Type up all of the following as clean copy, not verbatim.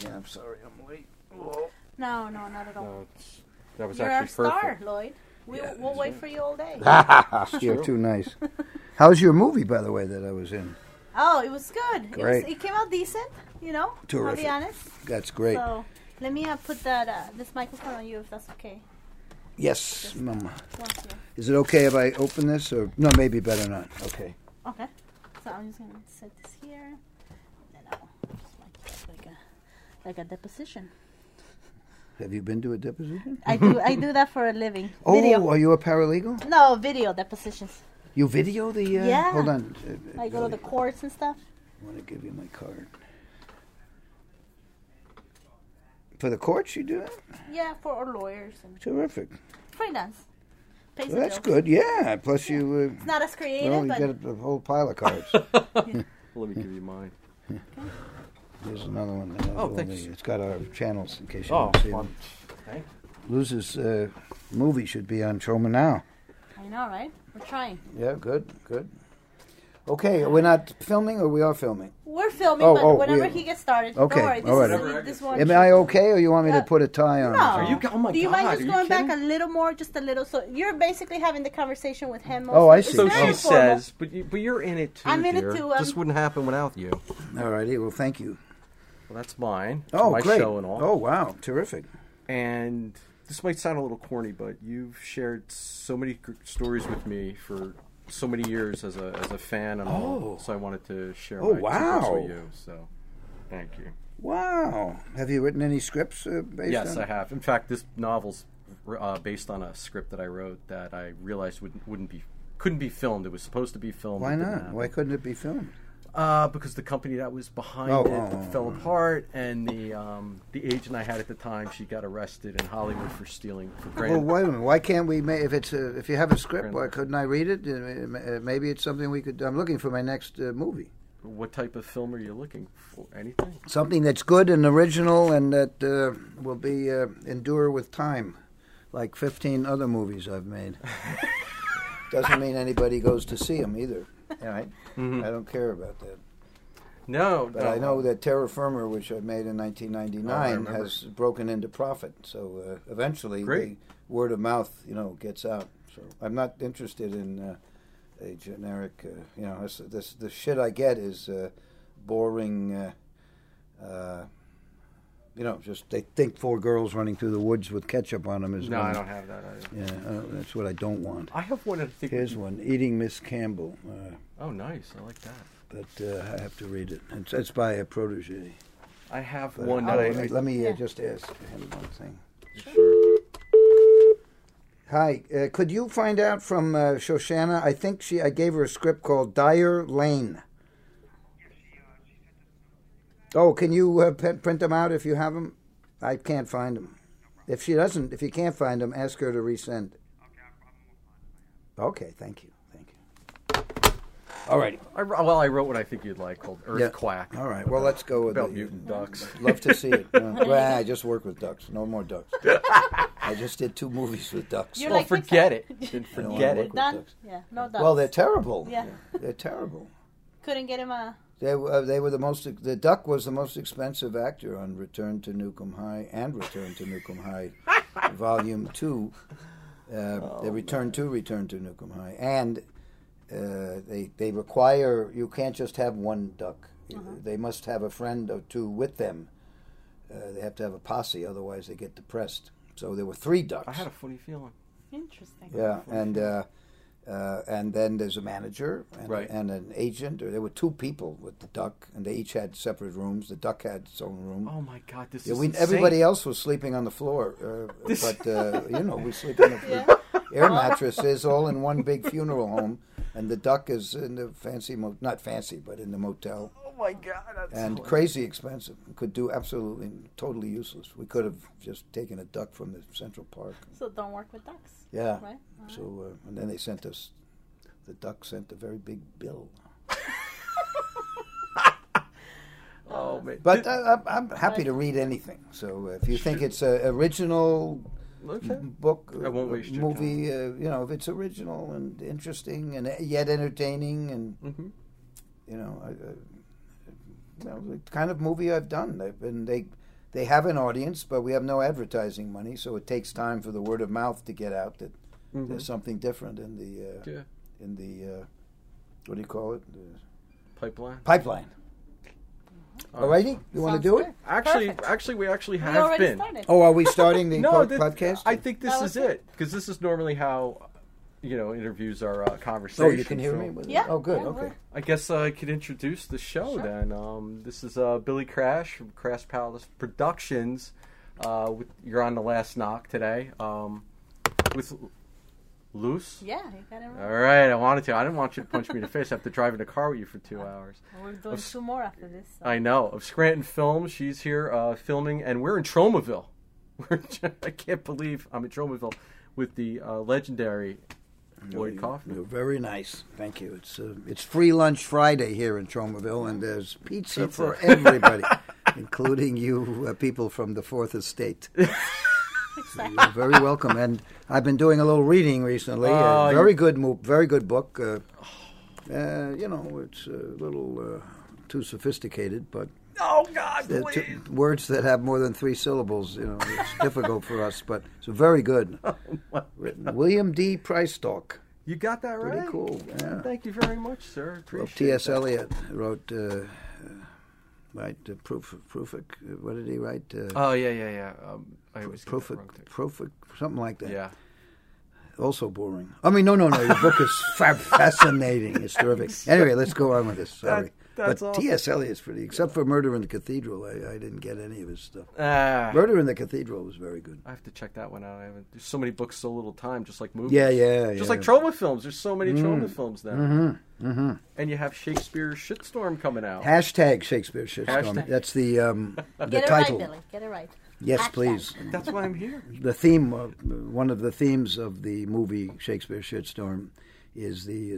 again. I'm sorry, I'm late. Whoa. No, not at all. No, that was You're actually our star, perfect. Lloyd. We'll wait for you all day. You're too nice. How's your movie, by the way, that I was in? Oh, it was good. Great. It came out decent, I'll Terrific. be honest. That's great. So, let me put this microphone on you if that's okay. Yes, Mama. Once here. Is it okay if I open this? Or no, maybe better not. Okay. Okay. So I'm just going to set this here. And then I'll just like a deposition. Have you been to a deposition? I do that for a living. Oh, Video. are you a paralegal? No, video depositions. You video the... Yeah. Hold on. I go to the courts and stuff. I want to give you my card. For the courts you do it? Yeah, for our lawyers and Terrific. freelance. Pays Well, the that's bills. good, yeah. Plus you... It's not as creative, well, you but get a whole pile of cards. Let me give you mine. Here's another one. That has Oh, all thanks. It's got our channels in case you Oh, want to see well, them. thank Luz's movie should be on Troma now. I know, right? We're trying. Yeah, good. Okay, we're not filming or we are filming? We're filming, Oh, but whenever we- he gets started, Okay, don't worry. This all right. is this one. Am I okay or you want me to put a tie on? No. Are you? Oh my Do you God! mind Are just you going back kidding? a little more, just a little? So you're basically having the conversation with him. Oh, I mostly. see. It's So very she informal. says, but you're in it too. I'm in it dear. too, This wouldn't happen without you. All righty, well, thank you. Well, that's mine. It's Oh, my great. show and all. Oh, wow, terrific. And this might sound a little corny, but you've shared so many stories with me for so many years as a fan and all. So I wanted to share Oh, my wow. secrets with you. So thank you. Wow. Have you written any scripts based Yes, on I have. In fact, this novel's based on a script that I wrote that I realized couldn't be filmed. It was supposed to be filmed. Why It didn't not? happen. Why couldn't it be filmed? Because the company that was behind it fell apart, and the agent I had at the time, she got arrested in Hollywood for stealing for Well, grand. wait a minute. Why can't we make if you have a script? Why couldn't I read it? Maybe it's something we could. I'm looking for my next movie. What type of film are you looking for? Anything? Something that's good and original and that will be endure with time, like 15 other movies I've made. Doesn't mean anybody goes to see them either. All right? I don't care about that. No, But no. I know that Terra Firma, which I made in 1999, remember. has broken into profit. So eventually, Great. the word of mouth, gets out. So I'm not interested in a generic, the shit I get is boring. Just they think four girls running through the woods with ketchup on them is. No, one. I don't have that either. Yeah, that's what I don't want. I have one. I think. Here's one: Eating Miss Campbell. Oh, nice. I like that. But I have to read it. It's by a protege. I have But one that let me just ask him one thing. Sure. Hi, could you find out from Shoshana? I think I gave her a script called Dyer Lane. Oh, can you print them out if you have them? I can't find them. If you can't find them, ask her to resend. Okay, thank you. All right. I wrote what I think you'd like called Earth Quack. All right. Well, let's go with About the mutant ducks. Love to see it. Well, I just work with ducks. No more ducks. I just did 2 movies with ducks. You're Well, like forget Pixar. it. Then I don't forget wanna it. work with Done? ducks. Yeah, no ducks. Well, they're terrible. Yeah. They're terrible. Couldn't get him a... They were the duck was the most expensive actor on Return to Nukem High and Return to Nukem High, Volume 2. They Return to Nukem High, and they require you can't just have one duck. They must have a friend or 2 with them. They have to have a posse, otherwise they get depressed. So there were 3 ducks. I had a funny feeling. Interesting. Yeah, and then there's a manager and an agent. Or there were 2 people with the duck, and they each had separate rooms. The duck had its own room. Oh my God, this is Everybody else was sleeping on the floor, but we sleep on the air mattresses, all in one big funeral home, and the duck is in the not fancy, but in the motel. Oh my God, that's And hilarious. crazy expensive. Could do absolutely totally useless. We could have just taken a duck from the Central Park. So don't work with ducks. Yeah. Right? So and then they sent us. The duck sent a very big bill. Oh man. But I'm happy to read anything. So if you think it's an original Okay. book, I won't waste your movie, if it's original and interesting and yet entertaining, and the kind of movie I've done. they have an audience, but we have no advertising money, so it takes time for the word of mouth to get out that there's something different in the what do you call it? Pipeline. Alrighty, you want to do it? Actually, we have already been. started. Oh, are we starting the podcast? I think this is it because this is normally how interviews are conversations. Oh, you can hear me? Yeah. Oh, good. Yeah, Okay. I guess I could introduce the show then. This is Billy Crash from Crash Palace Productions. You're on the last knock today with Luce. Yeah, you got it right. All right, I wanted to. I didn't want you to punch me in the face after driving a car with you for 2 hours. We're doing 2 more after this. So. I know. Of Scranton Films, she's here filming, and we're in Tromaville. I can't believe I'm in Tromaville with the legendary Lloyd Kaufman. You're very nice. Thank you. It's free lunch Friday here in Tromaville, and there's pizza for everybody, including you people from the Fourth Estate. So you're very welcome. And I've been doing a little reading recently. Very good book. It's a little too sophisticated, but Oh God! Please. Words that have more than 3 syllables, it's difficult for us, but it's very good. Written William D. Pricetalk. You got that right. Pretty cool. Yeah. Thank you very much, sir. Appreciate T.S. that. Eliot wrote. Proofic. What did he write? Yeah. I always get that wrong, too. Proofic, something like that. Yeah. Also boring. I mean, no. Your book is fascinating. It's terrific. Anyway, let's go on with this. Sorry. That's but awesome. T.S. Eliot's pretty, except for Murder in the Cathedral, I didn't get any of his stuff. Murder in the Cathedral was very good. I have to check that one out. There's so many books, so little time, just like movies. Yeah. Just like Troma films. There's so many Troma films now. Mm-hmm. And you have Shakespeare Shitstorm coming out. Hashtag Shakespeare Shitstorm. Hashtag. That's the Get it title. right, Billy. Get it right. Yes, Hashtag. please. That's why I'm here. The theme, one of the themes of the movie Shakespeare Shitstorm is the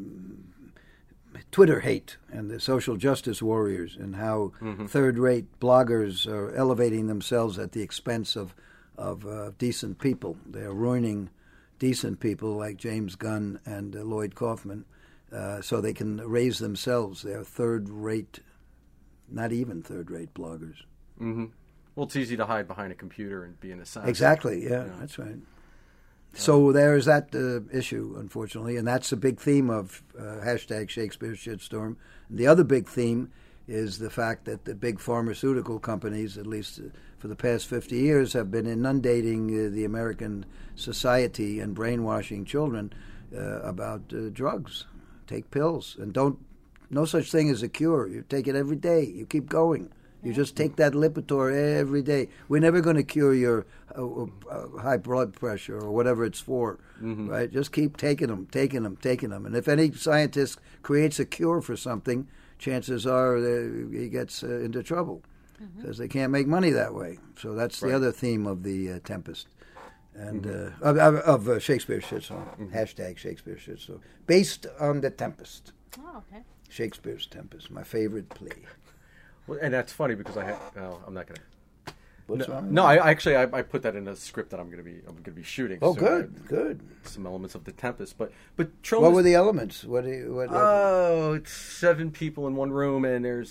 Twitter hate and the social justice warriors and how third-rate bloggers are elevating themselves at the expense of decent people. They're ruining decent people like James Gunn and Lloyd Kaufman so they can raise themselves. They're third-rate, not even third-rate bloggers. Mm-hmm. Well, it's easy to hide behind a computer and be an assassin. Exactly, yeah. That's right. So there's that issue, unfortunately, and that's a big theme of hashtag Shakespeare Shitstorm. And the other big theme is the fact that the big pharmaceutical companies, at least for the past 50 years, have been inundating the American society and brainwashing children about drugs. Take pills, and no such thing as a cure. You take it every day. You keep going. You just take that Lipitor every day. We're never going to cure your high blood pressure or whatever it's for, right? Just keep taking them. And if any scientist creates a cure for something, chances are he gets into trouble because they can't make money that way. So that's the other theme of the Tempest. And of Shakespeare Shitstorm. Hashtag Shakespeare Shitstorm. Based on the Tempest. Oh, okay. Shakespeare's Tempest, my favorite play. Well, and that's funny because I'm not gonna. What's wrong? No, I put that in a script that I'm gonna be shooting. Oh, so good. Some elements of the Tempest, but what were the elements? What it's 7 people in one room, and there's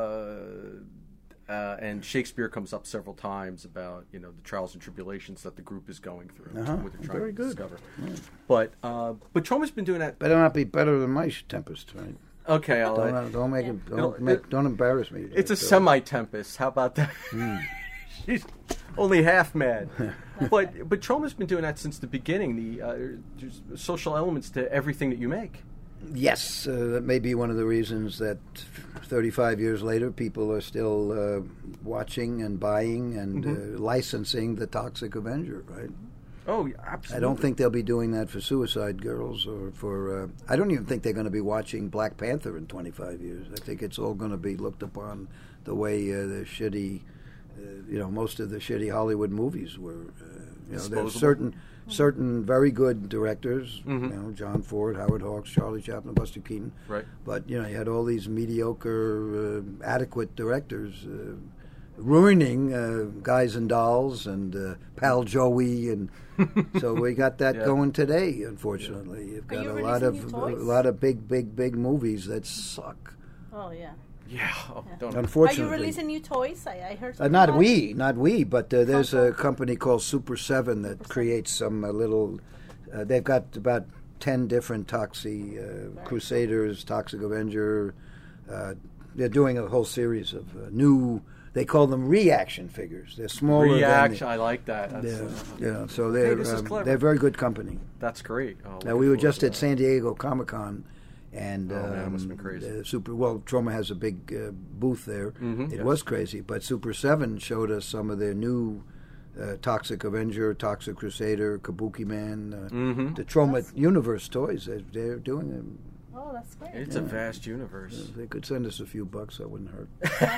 and Shakespeare comes up several times about the trials and tribulations that the group is going through, what they're trying to discover. Yeah. But Troma's been doing that. Better not be better than my Tempest, right? Okay, don't embarrass me. It's a semi-Tempest. How about that? She's only half mad. but Troma's been doing that since the beginning. There's social elements to everything that you make. Yes, that may be one of the reasons that 35 years later, people are still watching and buying and licensing The Toxic Avenger, right? Oh, absolutely. I don't think they'll be doing that for Suicide Girls or for... I don't even think they're going to be watching Black Panther in 25 years. I think it's all going to be looked upon the way the shitty... most of the shitty Hollywood movies were. There's certain very good directors, John Ford, Howard Hawks, Charlie Chaplin, Buster Keaton. Right. But, you had all these mediocre, adequate directors ruining Guys and Dolls and Pal Joey, and so we got that going today. Unfortunately, you've got a lot of big movies that suck. Oh yeah. Yeah. Oh, don't. Are Unfortunately, you releasing new toys? I heard. not about- we, but there's a Funko. company called Super 7 that creates some little. They've got about 10 different Crusaders, Toxic Avenger. They're doing a whole series of new. They call them reaction figures. They're smaller. Reaction. I like that. So this is clever. they're very good company. That's great. Oh, Now, looking we were forward just to at that. San Diego Comic-Con, and Oh, man, that must've been crazy. Troma has a big booth there. Mhm, It yes. was crazy, but Super 7 showed us some of their new Toxic Avenger, Toxic Crusader, Kabuki Man, Mhm. the Troma Universe toys. They're doing them. Oh, that's great. It's a vast universe. They could send us a few bucks. That wouldn't hurt.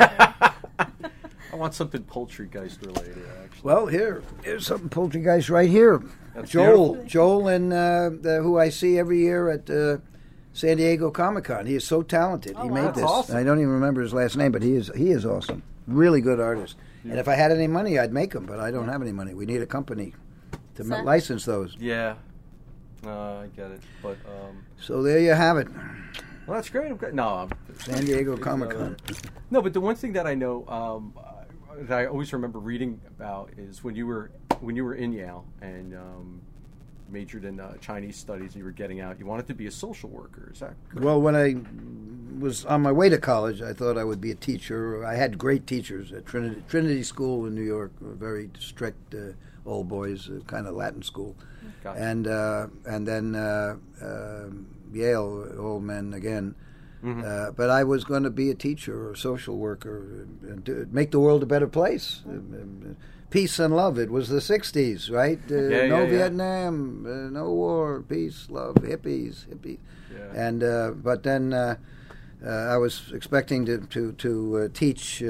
I want something Poultrygeist related, actually. Well, here's something Poultrygeist right here. That's Joel, beautiful. Joel, and who I see every year at San Diego Comic-Con. He is so talented. Oh, He wow. made That's this. awesome. I don't even remember his last name, but he is awesome. Really good artist. And if I had any money, I'd make them, but I don't have any money. We need a company to So- license those. Yeah. I get it. But, So there you have it. well, that's great. No, San Diego Comic-Con. No, but the one thing that I know that I always remember reading about is when you were in Yale and majored in Chinese studies and you were getting out, you wanted to be a social worker. Is that correct? Well, when I was on my way to college, I thought I would be a teacher. I had great teachers at Trinity School in New York, very strict old boys, kind of Latin school. Gotcha. And then Yale, old men again. Mhm. But I was going to be a teacher or a social worker and make the world a better place. Peace and love. It was the 60s, right? No Vietnam, no war, peace, love, hippies. Yeah. And but then I was expecting to teach,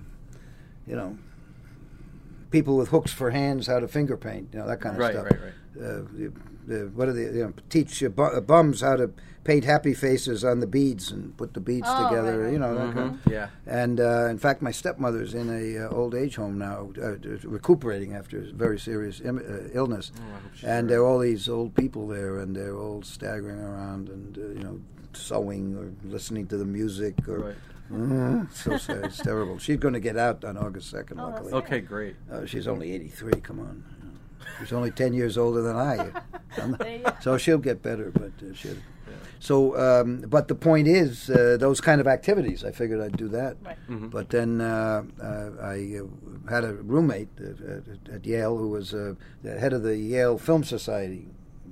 people with hooks for hands how to finger paint, that kind of Right, stuff. right. What are they? Teach bums how to paint happy faces on the beads and put the beads together. Right. That kind of. Mhm. Yeah. And in fact, my stepmother's in a old age home now, recuperating after a very serious illness. Oh, I hope she's And all there are right. all these old people there, and they're all staggering around and sewing or listening to the music. Or Right. so sad. It's terrible. She's going to get out on August 2nd. Oh, that's luckily, Okay, great. she's only 83. Come on. She's only 10 years older than I am. There you go. So she'll get better, but she'll. So, but the point is, those kind of activities, I figured I'd do that. Right. Mhm. But then I had a roommate at Yale who was the head of the Yale Film Society.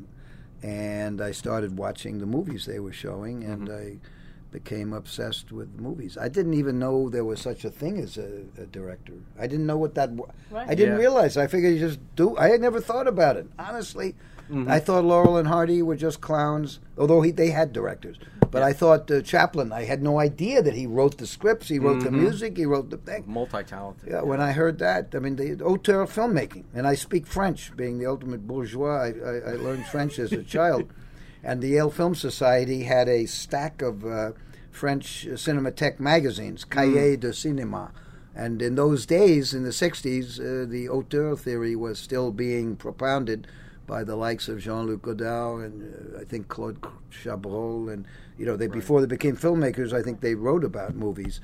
And I started watching the movies they were showing, and I became obsessed with movies. I didn't even know there was such a thing as a director. I didn't know what that was. Right. I didn't Yeah. realize. I figured you just do. I had never thought about it, honestly. I thought Laurel and Hardy were just clowns, although they had directors. But I thought Chaplin, I had no idea that he wrote the scripts, he wrote the music, he wrote the thing. Multi-talented. Yeah, when I heard that, I mean, the auteur filmmaking, and I speak French, being the ultimate bourgeois. I learned French as a child. And the Yale Film Society had a stack of French Cinematheque magazines, Cahiers de Cinéma. And in those days, in the 60s, the auteur theory was still being propounded by the likes of Jean-Luc Godard and I think Claude Chabrol. And, before they became filmmakers, I think they wrote about movies.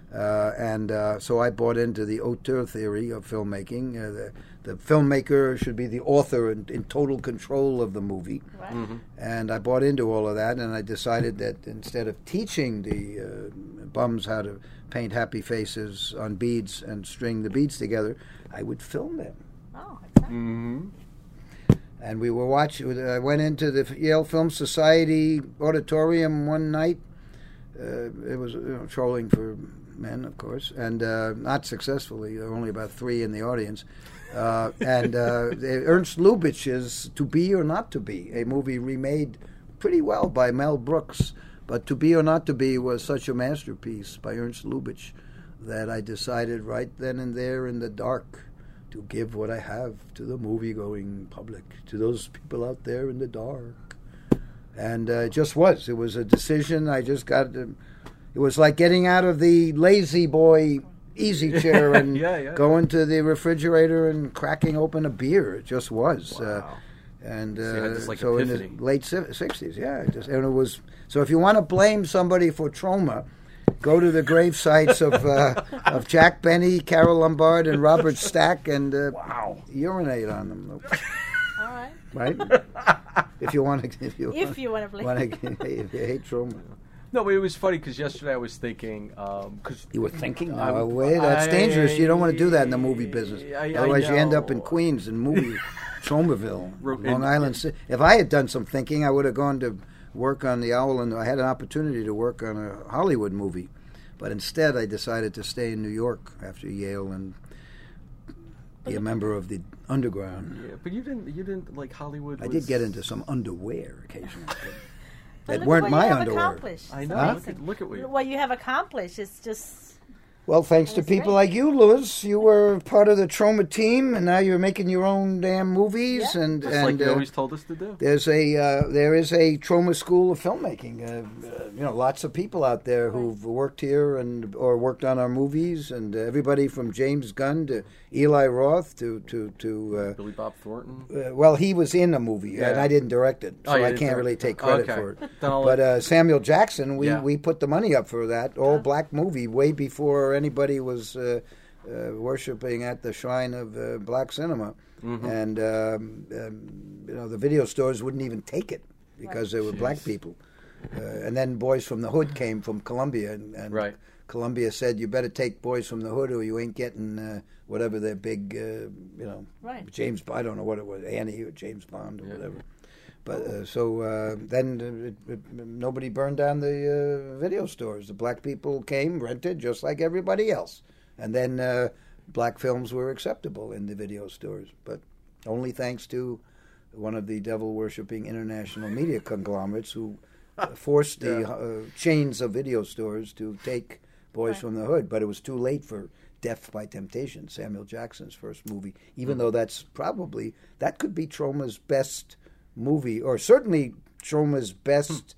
So I bought into the auteur theory of filmmaking. The filmmaker should be the author in total control of the movie. Right. And I bought into all of that, and I decided that instead of teaching the bums how to paint happy faces on beads and string the beads together, I would film them. Oh, exactly. Mm-hmm. And we were watching. I went into the Yale Film Society auditorium one night. It was trolling for men, of course, and not successfully. There were only about 3 in the audience. Ernst Lubitsch's "To Be or Not to Be," a movie remade pretty well by Mel Brooks. But "To Be or Not to Be" was such a masterpiece by Ernst Lubitsch that I decided right then and there in the dark to give what I have to the movie-going public, to those people out there in the dark. And it just was. It was a decision. I just got... it was like getting out of the lazy boy easy chair and going to the refrigerator and cracking open a beer. It just was. Wow. And So you had this, so in epiphany. the late 60s, and it was... So if you want to blame somebody for trauma, go to the grave sites of Jack Benny, Carol Lombard, and Robert Stack, and urinate on them. All right. Right? If you want to, If you want to play. if you hate Troma. No, but it was funny because yesterday I was thinking, because You were thinking, no, wait, that's dangerous. You don't want to do that in the movie business. Otherwise, you end up in Queens and movie Tromaville, Long Island City. If I had done some thinking, I would have gone to work on The Owl, and I had an opportunity to work on a Hollywood movie. But instead, I decided to stay in New York after Yale and be a member of the underground. yeah, but you didn't like Hollywood. I did get into some underwear occasionally. But That look weren't what my you have underwear. accomplished. I It's know. amazing. Look at what you. What you have accomplished. It's just. Well, thanks to That's people great. like you, Louis, you were part of the Troma team, and now you're making your own damn movies. Yeah. And Just like you and always told us to do. there is a Troma School of Filmmaking. Lots of people out there who've worked here or worked on our movies, and everybody from James Gunn to Eli Roth to Billy Bob Thornton. well, he was in a movie, and Yeah. I didn't direct it, so Oh, you I didn't can't direct really it. take credit Okay. for it. Then I'll But Samuel Jackson, Yeah. we put the money up for that all-black movie way before anybody was worshiping at the shrine of black cinema. Mm-hmm. And the video stores wouldn't even take it because they were black people. And then Boys from the Hood came from Columbia, and Right. Columbia said, "You better take Boys from the Hood, or you ain't getting whatever their big, Right. James. I don't know what it was, Annie or James Bond or Yeah. whatever." But then nobody burned down the video stores. The black people came, rented, just like everybody else, and then black films were acceptable in the video stores. But only thanks to one of the devil-worshipping international media conglomerates who forced the chains of video stores to take Boys Right. from the Hood. But it was too late for Death by Temptation, Samuel Jackson's first movie, even though that could be Troma's best movie, or certainly Troma's best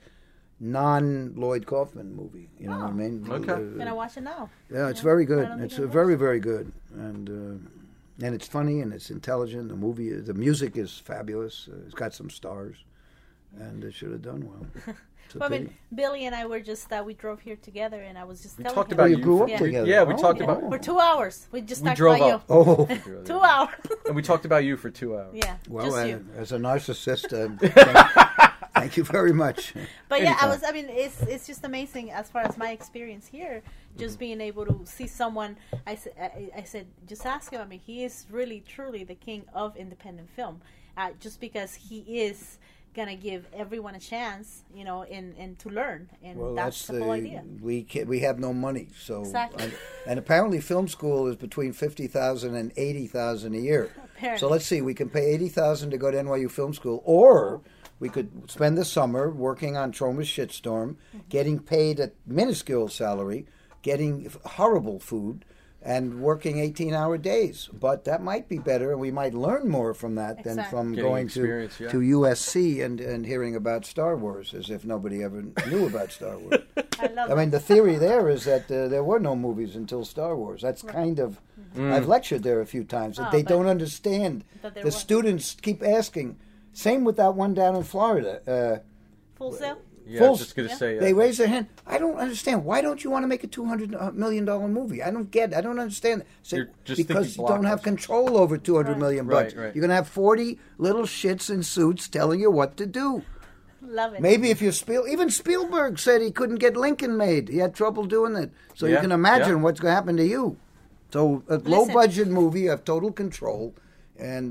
non-Lloyd Kaufman movie. You know what I mean? Okay. Can I watch it now? Yeah, it's very I good. don't think It's I've very, very good, and it's funny and it's intelligent. The music is fabulous. It's got some stars, and it should have done well. It's a Well, I mean, pity. Billy and I were just we drove here together, and I was just We telling talked him. about you you. grew up Yeah. together. Yeah, we Oh, talked oh. about. For 2 hours. We just We talked drove about up. Oh, you. 2 hours. And we talked about you for 2 hours. Yeah. well, just you. as a narcissist, thank you very much. But yeah, Anytime. it's just amazing as far as my experience here, just being able to see someone. I said, just ask him. I mean, he is really, truly the king of independent film, just because he is gonna give everyone a chance, and to learn, and Well, that's the whole idea. we have no money, so Exactly. and apparently film school is between $50,000 and $80,000 a year. Apparently. So let's see, we can pay $80,000 to go to NYU Film School, or we could spend the summer working on Troma's Shitstorm, getting paid a minuscule salary, getting horrible food, and working 18-hour days. But that might be better, and we might learn more from that than Exactly. from Getting going experience, yeah. to USC and hearing about Star Wars, as if nobody ever knew about Star Wars. I love I mean, that. the theory there is that there were no movies until Star Wars. That's kind of... I've lectured there a few times, that Oh, they but- don't understand. That there The was- students keep asking. Same with that one down in Florida. Full Sail. Yeah, Full- I was just gonna say. They raise their hand. I don't understand. Why don't you want to make a $200 million movie? I don't get it. I don't understand. So, You're just because thinking you don't have blockbuster. control over $200 million bucks. Right, right. You're going to have 40 little shits in suits telling you what to do. Love it. Maybe if you even Spielberg said he couldn't get Lincoln made. He had trouble doing it. So you Yeah, can imagine yeah. what's going to happen to you. So a low-budget movie, you have total control, and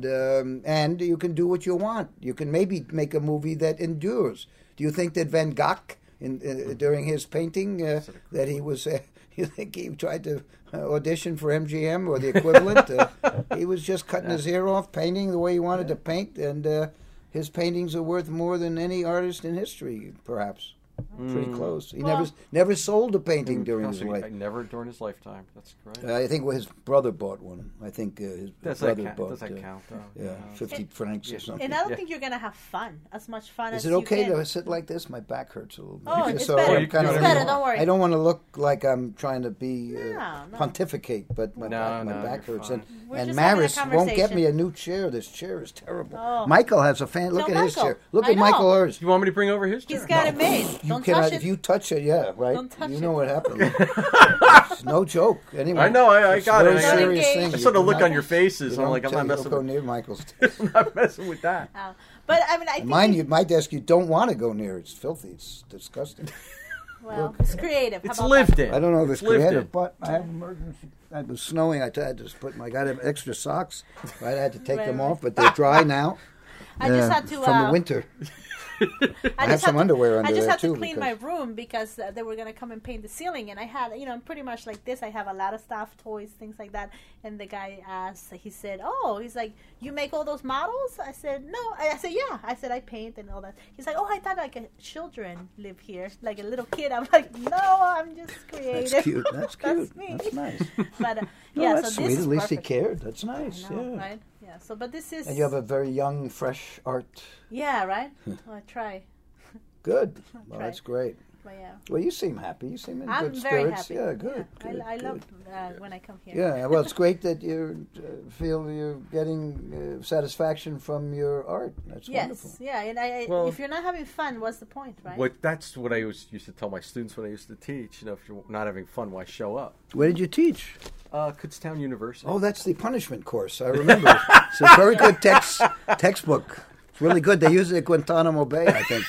you can do what you want. You can maybe make a movie that endures. Do you think that Van Gogh, during his painting, that he was... you think he tried to audition for MGM or the equivalent? He was just cutting his hair off, painting the way he wanted to paint, and his paintings are worth more than any artist in history, perhaps. Pretty close. He never sold a painting during his life. Never during his lifetime. That's great. I think his brother bought one. I think his Does brother that count? bought. Does that count? Though? Yeah, 50 francs or something. And I don't Yeah. think you're gonna have fun, as much fun as Is it you okay can. to sit like this? My back hurts a little bit. Oh, it's So better. I'm It's kind of- better, don't worry. I don't want to look like I'm trying to be No. pontificate, but my No, back you're hurts. fine. We're And just having a Maris won't get conversation. me a new chair. This chair is terrible. Oh. Michael has a fan. Look No, at his Michael. chair. Look I at Michael know. Hurst. You want me to bring over his chair? He's got it made. Don't cannot. touch it. If you touch it, yeah, right. Don't touch you know it. what happened. It's no joke. Anyway, I know. I it's got a it. very I got it. serious I thing. I saw the You look do on your not- faces. you I'm like, I'm don't not messing go with. near Michael's. I'm not messing with that. But I mean, I think Mind you, my desk you don't want to go near. It's filthy. It's disgusting. well, it's creative. How It's about lived that? in. I don't know if it's lived creative, in. but I have emergency. It was snowing. I had to just put my. Got extra socks. Right, I had to take them Right. off, but they're dry now. I just had to from the winter. I have just some had to- underwear under I just there had to too. clean because- my room because they were gonna come and paint the ceiling, and I had, I'm pretty much like this. I have a lot of stuff, toys, things like that. And the guy asked, he said, "Oh, he's like, you make all those models?" I said, "No." I said, "Yeah." I said, "I paint and all that." He's like, "Oh, I thought like children live here, like a little kid." I'm like, "No, I'm just creative." That's cute. That's cute. That's me. That's nice. But No, yeah, that's so sweet. this At is least he perfect. cared. That's nice. I know, Yeah. right? Yeah. So, but this is. And you have a very young, fresh art. Yeah, right. Well, I try. Good. Well, Try. that's great. But yeah. Well, you seem happy. You seem in I'm good very spirits. happy. Yeah, good. Yeah. good, I good. love when I come here. Yeah, well, it's great that you feel you're getting satisfaction from your art. That's wonderful. Yes, yeah, and I Well- if you're not having fun, what's the point, right? That's what I used to tell my students when I used to teach. If you're not having fun, why show up? Where did you teach? Kutztown University. Oh, that's the punishment course. I remember. It's a very good textbook. It's really good. They use it at Guantanamo Bay, I think.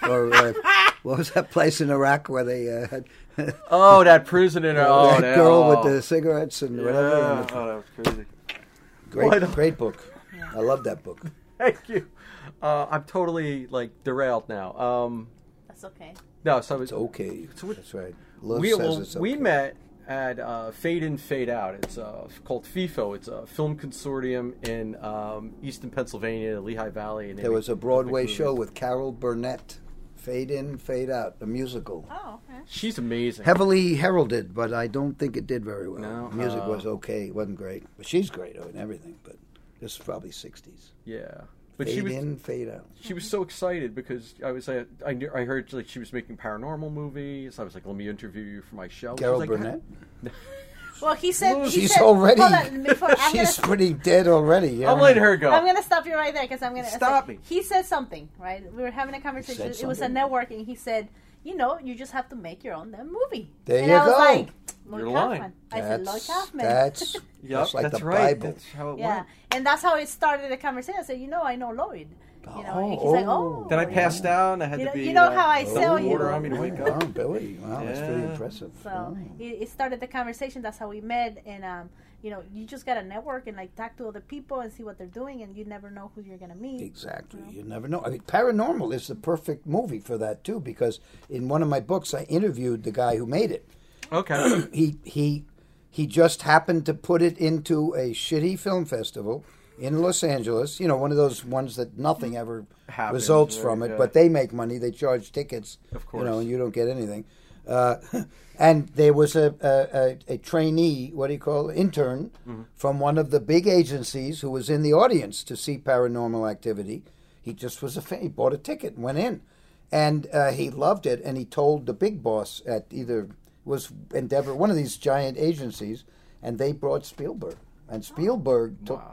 What was that place in Iraq where they had Oh, that prison in that that girl with the cigarettes and whatever? Yeah. And Oh, that was crazy. great, great book. I love that book. Thank you. I'm totally derailed now. That's okay. No, so It's okay. So what- That's right. Love we says it's okay. we met at Fade In, Fade Out. It's called FIFO. It's a film consortium in Easton, Pennsylvania, Lehigh Valley. And There was a Broadway show with Carol Burnett, Fade In, Fade Out, a musical. Oh, okay. She's amazing. Heavily heralded, but I don't think it did very well. No? Music was okay. It wasn't great. But she's great and everything, but this is probably 60s. Yeah, but Fade she was in, fade out. she was so excited because I heard she was making paranormal movies. I was like, let me interview you for my show. She Carol was like, Burnett? Well, he said he She's said, already. Hold on, before, I'm She's gonna, pretty dead already. Yeah. I'm letting her go. I'm gonna stop you right there because I'm gonna Stop me. He said something, right? We were having a conversation. said It was a something? networking. He said, you just have to make your own damn movie. There and you I was go. like, Lloyd You're lying. Kaufman. I said, Lloyd Kaufman. That's Yep, just like that's the right. Bible. That's how it yeah, went. and that's how it started the conversation. I said, I know Lloyd. And he's Oh, like, oh. Then I yeah. passed out and I had You to know- be. you know how I the sell you. order on me to wake Wow, up. Billy. Wow, that's pretty Yeah. impressive. So Wow. it started the conversation. That's how we met, and you just gotta network and talk to other people and see what they're doing, and you never know who you're gonna meet. Exactly. You never know. I mean, Paranormal is the perfect movie for that too, because in one of my books, I interviewed the guy who made it. Okay. He just happened to put it into a shitty film festival in Los Angeles. One of those ones that nothing ever Happens, results right, from it, yeah. but they make money. They charge tickets, Of course. and you don't get anything. And there was a trainee, what do you call it, intern, from one of the big agencies who was in the audience to see Paranormal Activity. He just was a fan. He bought a ticket and went in. And he loved it, and he told the big boss at was Endeavor, one of these giant agencies, and they brought Spielberg. And Spielberg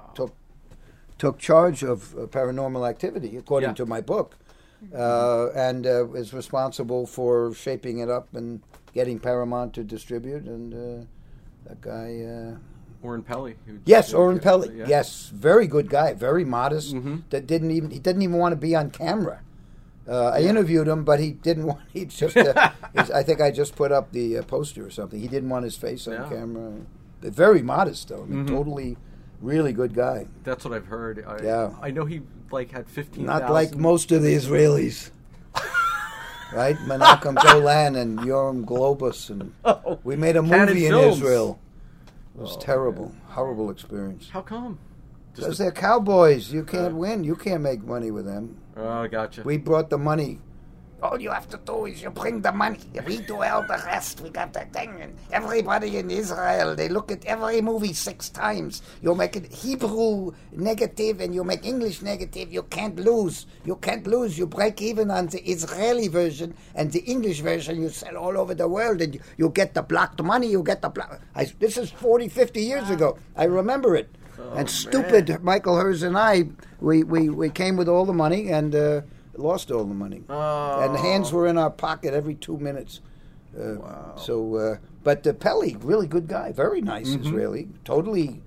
took charge of Paranormal Activity, according Yeah. to my book, and is responsible for shaping it up and getting Paramount to distribute. And that guy... Orrin Pelly. Yes, Orrin Pelly. Yeah. Yes, very good guy, very modest. Mm-hmm. He didn't even want to be on camera. I interviewed him, but he didn't want. He just. I think I just put up the poster or something. He didn't want his face on Yeah. camera. Very modest, though. I mean, Mm-hmm. totally, really good guy. That's what I've heard. Yeah. I know he had 15,000. Not like most of the Israelis, right? Menachem Golan and Yoram Globus, and we made a Cannon movie in Films. Israel. It was terrible, horrible experience. How come? Because they're cowboys. You can't win. You can't make money with them. Oh, gotcha. We brought the money. All you have to do is you bring the money. We do all the rest. We got the thing. And everybody in Israel, they look at every movie 6 times. You make it Hebrew negative and you make English negative. You can't lose. You can't lose. You break even on the Israeli version, and the English version you sell all over the world, and you get the blocked money. You get the block. This is 40, 50 years ago. I remember it. And stupid Michael Herz and I, we came with all the money, and lost all the money. Oh. And the hands were in our pocket every 2 minutes. Wow. So, but Pelly, really good guy, very nice Israeli, totally,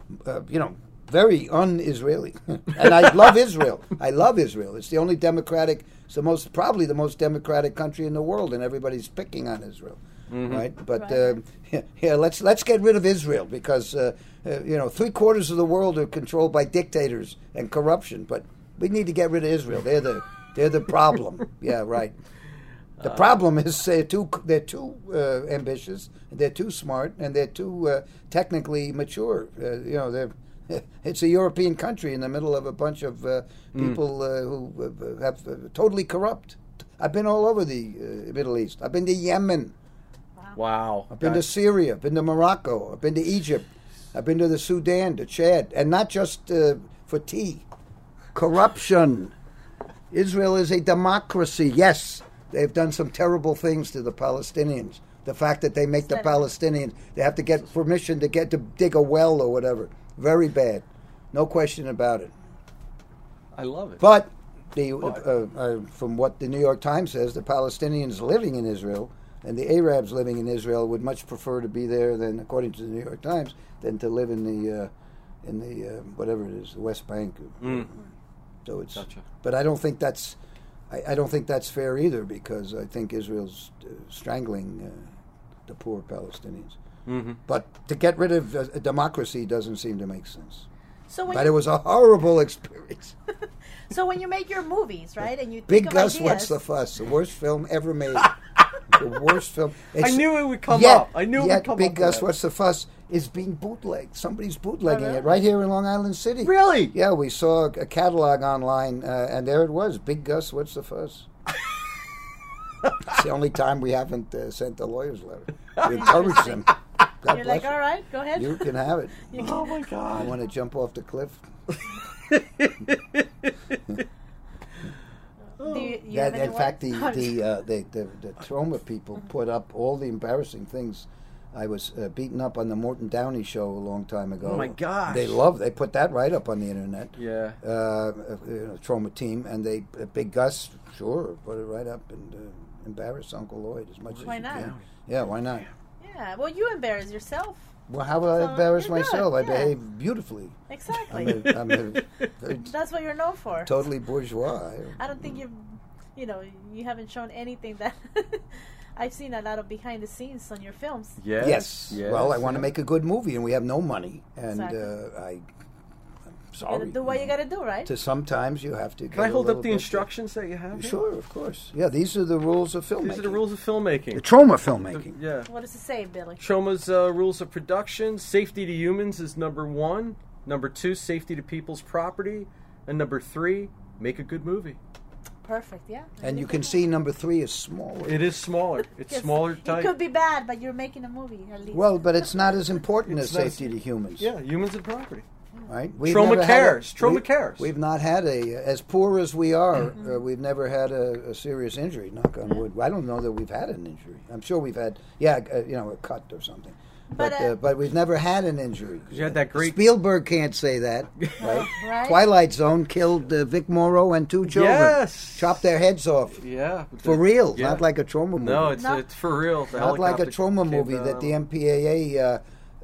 very un-Israeli. And I love Israel. I love Israel. It's the only democratic, probably the most democratic country in the world, and everybody's picking on Israel, right? But let's get rid of Israel because 3/4 of the world are controlled by dictators and corruption. But we need to get rid of Israel. They're the problem. Yeah, right. The problem is they're too ambitious, they're too smart, and they're too technically mature. It's a European country in the middle of a bunch of people who have totally corrupt. I've been all over the Middle East. I've been to Yemen. Wow. I've been to Syria. I've been to Morocco. I've been to Egypt. I've been to the Sudan, to Chad, and not just for tea. Corruption. Israel is a democracy. Yes. They've done some terrible things to the Palestinians. The fact that they make the Palestinians, they have to get permission to dig a well or whatever. Very bad. No question about it. I love it. But from what the New York Times says, the Palestinians living in Israel and the Arabs living in Israel would much prefer to be there than, according to the New York Times, than to live in the whatever it is, the West Bank. So it's. Gotcha. But I don't think that's. I don't think that's fair either, because I think Israel's strangling the poor Palestinians. But to get rid of a democracy doesn't seem to make sense. But it was a horrible experience. So when you make your movies, right, and you think Big of Gus, ideas, What's the Fuss? The worst film ever made. The worst film. I knew it would come up. I knew it would come up. Big Gus, What's the Fuss? Is being bootlegged. Somebody's bootlegging it right here in Long Island City. Really? Yeah, we saw a catalog online, and there it was. Big Gus, What's the Fuss? It's the only time we haven't sent the lawyer's letter. We encourage them. God You're bless like, all right, go ahead. you can have it. Oh my God! You want to jump off the cliff? In fact, the Troma people put up all the embarrassing things. I was beaten up on the Morton Downey show a long time ago. Oh my gosh! They put that right up on the internet. Yeah. Troma team, and Big Gus, sure, put it right up and embarrass Uncle Lloyd as much as you can. Yeah, why not? Yeah, well, you embarrass yourself. Well, how will I embarrass myself? Good, I behave beautifully. Exactly. I'm a That's what you're known for. totally bourgeois. I don't think you haven't shown anything that. I've seen a lot of behind the scenes on your films. Yes. Well, I want to make a good movie, and we have no money, and I'm sorry. You gotta do what you gotta do, right? Sometimes you have to. Can I hold up the instructions that you have? Sure, of course. Yeah, these are the rules of filmmaking. These are the rules of filmmaking. The Troma filmmaking. Yeah. What does it say, Billy? Troma's rules of production: safety to humans is number 1. Number 2, safety to people's property, and number 3, make a good movie. Perfect, yeah. And you can see number 3 is smaller. It is smaller. It's Yes, smaller type. It could be bad, but you're making a movie at least. Well, but it's not as important as It's not- safety to humans. Yeah, humans and property. Right? Troma cares. Troma cares. We've not had as poor as we are, we've never had a serious injury, knock on wood. I don't know that we've had an injury. I'm sure we've had, a cut or something. But we've never had an injury. You had that great... Spielberg can't say that, right? Right? Twilight Zone killed Vic Morrow and 2 children. Yes! Chopped their heads off. Yeah. For real, Yeah. not like a Troma movie. No, it's for real. The Not like a helicopter Troma came movie down. that the MPAA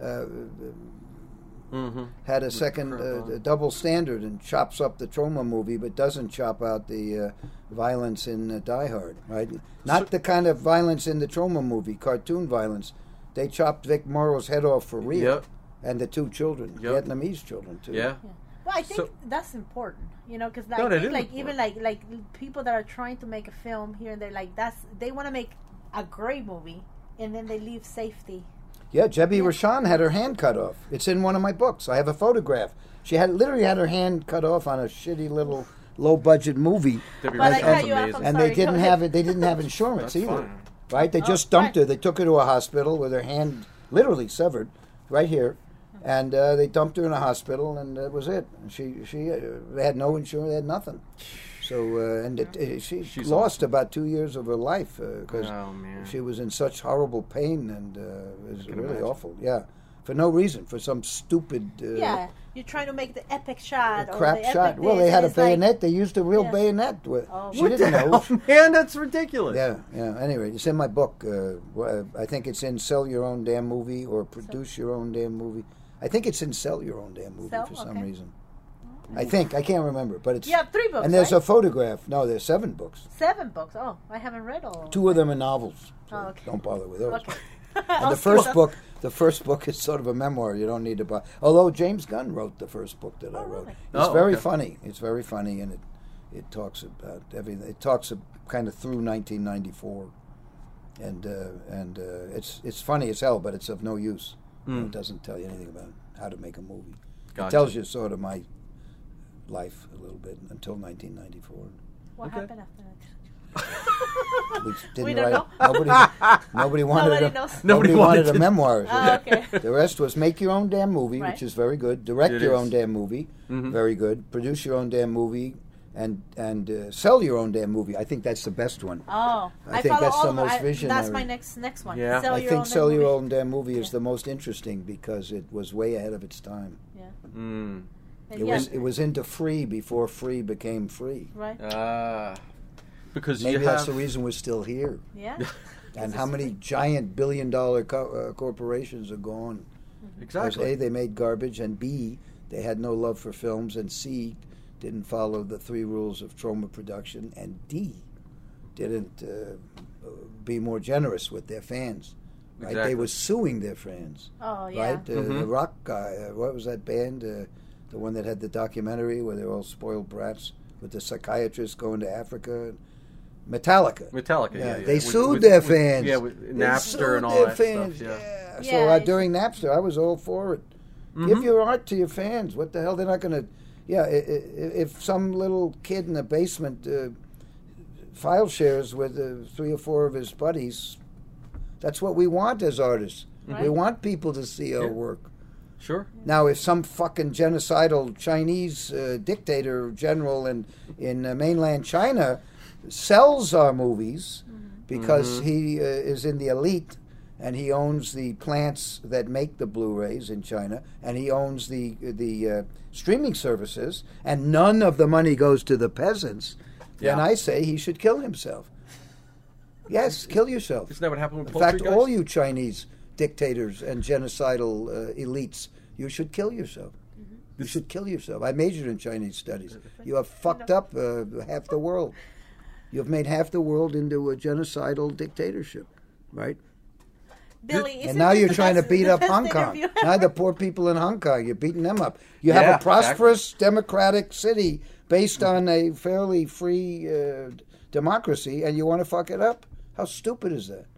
had a second double standard and chops up the Troma movie, but doesn't chop out the violence in Die Hard, right? Not the kind of violence in the Troma movie, cartoon violence. They chopped Vic Morrow's head off for real, Yep. and the 2 children, Yep. Vietnamese children too. Yeah. Well, I think So- that's important, because No, that is even like people that are trying to make a film here and there, like they want to make a great movie, and then they leave safety. Yeah, Jebby Rashan had her hand cut off. It's in one of my books. I have a photograph. She literally had her hand cut off on a shitty little low-budget movie, Debbie But I Reynolds cut is you off, amazing. I'm and sorry, they didn't go have ahead. it. They didn't have insurance That's either. fine. Right? They just dumped her. They took her to a hospital with her hand literally severed, right here, and they dumped her in a hospital, and that was it. She they had no insurance. They had nothing. So she She's lost awesome. about 2 years of her life because Oh, man. she was in such horrible pain, and it was can really imagine. awful. Yeah, for no reason, for some stupid Yeah, you're trying to make the epic shot. Or crap the epic shot. Well, this, they had a and it's like- bayonet. They used a real Yeah. bayonet. Oh, She What the didn't know. hell, man? That's ridiculous. Yeah, yeah. Anyway, it's in my book. I think it's in Sell Your Own Damn Movie or Produce Your Own Damn Movie. I think it's in Sell Your Own Damn Movie Sell? for some Okay. reason. I think. I can't remember, but it's... You have 3 books, And there's right? a photograph. No, there's 7 books. 7 books. Oh, I haven't read all. 2 of them are novels. So Oh, okay. don't bother with those. Okay. And I'll the steal first them. book, is sort of a memoir. You don't need to buy. Although James Gunn wrote the first book that I Oh, wrote. really? It's Oh, very okay. funny. It's very funny, and it talks about everything. It talks kind of through 1994, and it's funny as hell, but it's of no use. It doesn't tell you anything about how to make a movie. Gotcha. It tells you sort of my life a little bit until 1994. What Okay. happened after that? We didn't We don't write know. Nobody wanted Nobody a, knows. nobody Nobody wanted wanted a to- memoir. Oh, okay. The rest was make your own damn movie, Right. which is very good. Direct It your is. own damn movie, Mhm. very good. Produce your own damn movie, and sell your own damn movie. I think that's the best one. Oh, I think follow that's all the of them. most visionary. That's my next one. Yeah. Sell I your think own sell your movie. own damn movie is Yeah. the most interesting because it was way ahead of its time. Yeah. Mm. And It yeah, was into free before free became free. right. Because Maybe you that's have the reason we're still here. Yeah. And how many giant billion-dollar corporations are gone? Because exactly. A, they made garbage, and B, they had no love for films, and C, didn't follow the 3 rules of trauma production, and D, didn't be more generous with their fans. Right? They Exactly. were suing their fans. Oh yeah. Right? The Mhm. rock guy, what was that band? The one that had the documentary where they're all spoiled brats with the psychiatrist going to Africa. Metallica. Metallica. Yeah, They With- sued with- their with- fans. Yeah, with They Napster sued and all their that fans. stuff. Yeah. So Yeah, during Napster, I was all for it. Mhm. Give your art to your fans. What the hell? They're not going to. Yeah, if some little kid in the basement file shares with 3 or 4 of his buddies, that's what we want as artists. We Right. want people to see our Yeah. work. Sure. Now, if some fucking genocidal Chinese dictator general in mainland China sells our movies because he is in the elite and he owns the plants that make the Blu-rays in China and he owns the streaming services and none of the money goes to the peasants, then Yeah. I say he should kill himself. Yes, kill yourself. Isn't that what happened with In Poultry fact, Guys? all you Chinese dictators and genocidal elites, you should kill yourself. You should kill yourself. I majored in Chinese studies. You have fucked up half the world. You have made half the world into a genocidal dictatorship, right? Billy, isn't And now this you're the trying to best- beat the up best Hong Kong. interview Now ever? the poor people in Hong Kong, you're beating them up. You Yeah, have a prosperous democratic city based on a fairly free democracy, and you want to fuck it up? How stupid is that?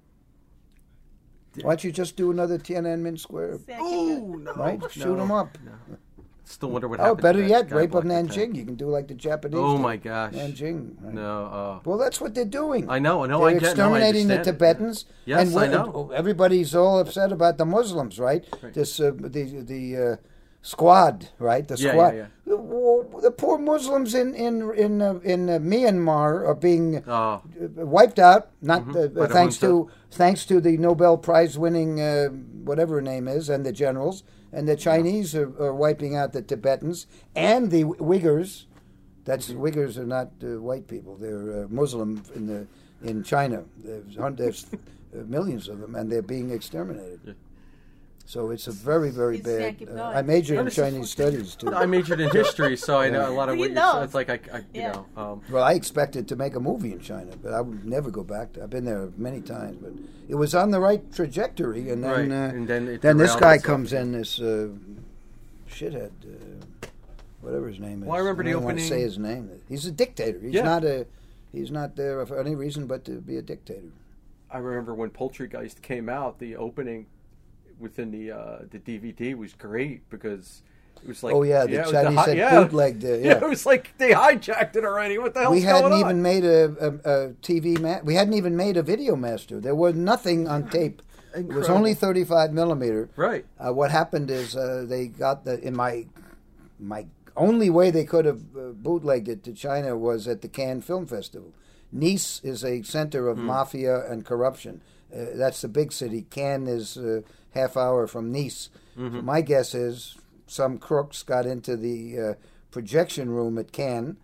Why don't you just do another Tiananmen Square? Ooh, no. Right? No. Shoot them up. Still wonder what Oh, happened. better to that yet, guy rape of Black Panther. Nanjing. You can do like the Japanese. Oh, did. my gosh. Nanjing. Right? No. Well, that's what they're doing. I know. They're I get. exterminating no, I the understand. Tibetans. Yes, and I know. Everybody's all upset about the Muslims, right? Right. This the squad, right? The Yeah, squad. yeah, The poor Muslims in Myanmar are being Oh. wiped out. Not By the thanks to the Nobel Prize winning whatever her name is and the generals, and the Chinese are wiping out the Tibetans and the Uyghurs. Uyghurs are not white people; they're Muslim in China. There's millions of them, and they're being exterminated. Yeah. So it's a very, very It's bad. Yankee Doll. I majored in This is- Chinese studies too. I majored in history, so I know a lot of You what know. you're. It's like Yeah. Well, I expected to make a movie in China, but I would never go back. I've been there many times, but it was on the right trajectory, and then Right, and then it this derailed guy itself. comes in, this shithead, whatever his name is. Well, I remember the don't want to opening- say his name. He's a dictator. He's not there for any reason but to be a dictator. I remember when Poultrygeist came out, the opening within the DVD was great because it was like, Oh, yeah, the it was Chinese had bootlegged it, yeah. It was like they hijacked it already. What the hell's We going hadn't on? even made a TV we hadn't even made a video master. There was nothing on tape. It was Incredible. only 35 millimeter. Right. What happened is they got in my only way they could have bootlegged it to China was at the Cannes Film Festival. Nice is a center of mafia and corruption, That's the big city. Cannes is half hour from Nice. So my guess is some crooks got into the projection room at Cannes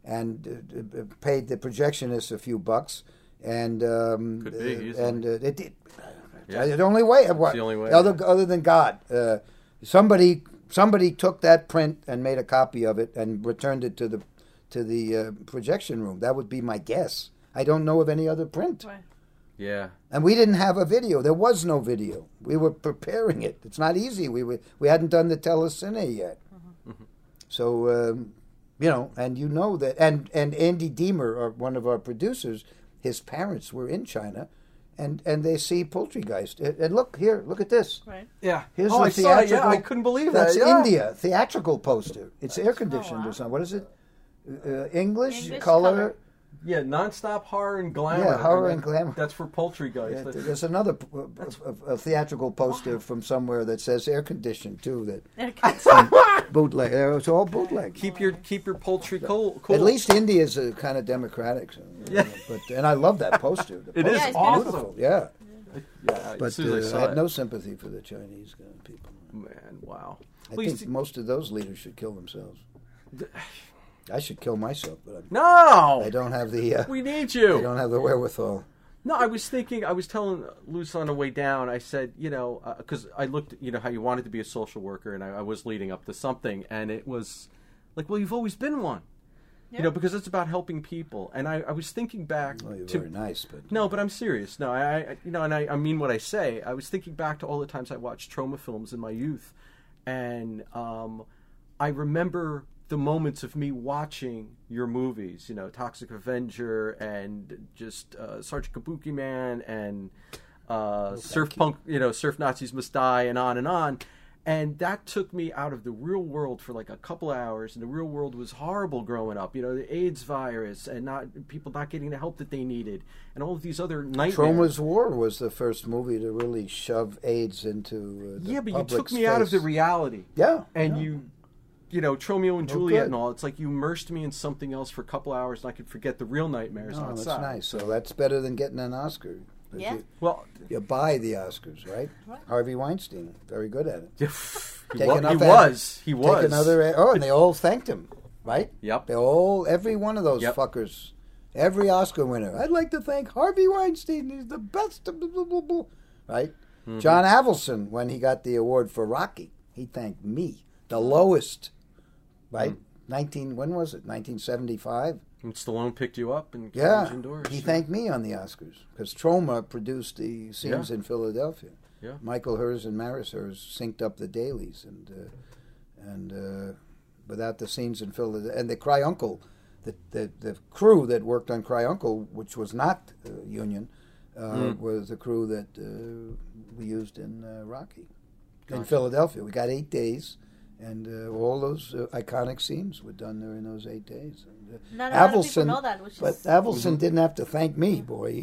and paid the projectionist a few bucks, and Could be, easily. it did. Yeah. The only way. It's the only way. Other than God, somebody took that print and made a copy of it and returned it to the projection room. That would be my guess. I don't know of any other print. Right. Yeah. And we didn't have a video. There was no video. We were preparing it. It's not easy. We hadn't done the telecine yet. So, and you know that. And Andy Deemer, one of our producers, his parents were in China, and they see Poultrygeist. And look at this. Right. Yeah. Here's I the saw it. Yeah, theatrical. I couldn't believe That's that. Yeah. India theatrical poster. It's air conditioned wow. or something. What is it? English English color. color. Yeah, nonstop horror and glamour. Yeah, horror and glamour. That's for Poultrygeist. Yeah, That's- there's another a theatrical poster from somewhere that says air conditioned too. Bootleg. It's all bootleg. Keep your poultry cool. At least India is kind of democratic. So, Yeah. and I love that poster. The It poster is it's awesome. beautiful. Yeah, Yeah, as but soon as I I saw had it. no sympathy for the Chinese people. Man, wow. I Well, you think see- most of those leaders should kill themselves. I should kill myself, but No! I don't have the. We need I you. don't have the wherewithal. No, I was telling Luce on the way down, I said, because I looked, how you wanted to be a social worker, and I was leading up to something, and it was like, well, you've always been one. Yeah. Because it's about helping people. And I was thinking back Well, you're to... very nice, but No, but I'm serious. No, I mean what I say. I was thinking back to all the times I watched trauma films in my youth, and I remember the moments of me watching your movies, Toxic Avenger and just Sergeant Kabuki Man and Surf Punk, Surf Nazis Must Die, and on and on. And that took me out of the real world for like a couple hours, and the real world was horrible growing up. The AIDS virus and people not getting the help that they needed, and all of these other nightmares. Trauma's War was the first movie to really shove AIDS into the Yeah, but you public's took me out of face. the reality. Yeah, And yeah. Tromeo and Oh, Juliet good. and all. It's like you immersed me in something else for a couple hours, and I could forget the real nightmares Oh, that's outside. nice. So that's better than getting an Oscar. But Yeah. Well, you buy the Oscars, right? Right. Harvey Weinstein, very good at it. he Take was. enough He ad- was. He Take was. another. And they all thanked him, right? Yep. Every one of those Yep. fuckers, every Oscar winner. I'd like to thank Harvey Weinstein. He's the best. Right? Mm-hmm. John Avildsen, when he got the award for Rocky, he thanked me, the lowest. Right? When was it? 1975. And Stallone picked you up and Yeah, closed your doors. he thanked me on the Oscars because Troma produced the scenes Yeah. in Philadelphia. Yeah. Michael Hers and Maris Hers synced up the dailies, and without the scenes in Philadelphia, and the Cry Uncle, the crew that worked on Cry Uncle, which was not union, was the crew that we used in Rocky in Philadelphia. We got 8 days. And all those iconic scenes were done during those 8 days. And, Not a lot of people know that, which but is... Avildsen didn't have to thank me, boy.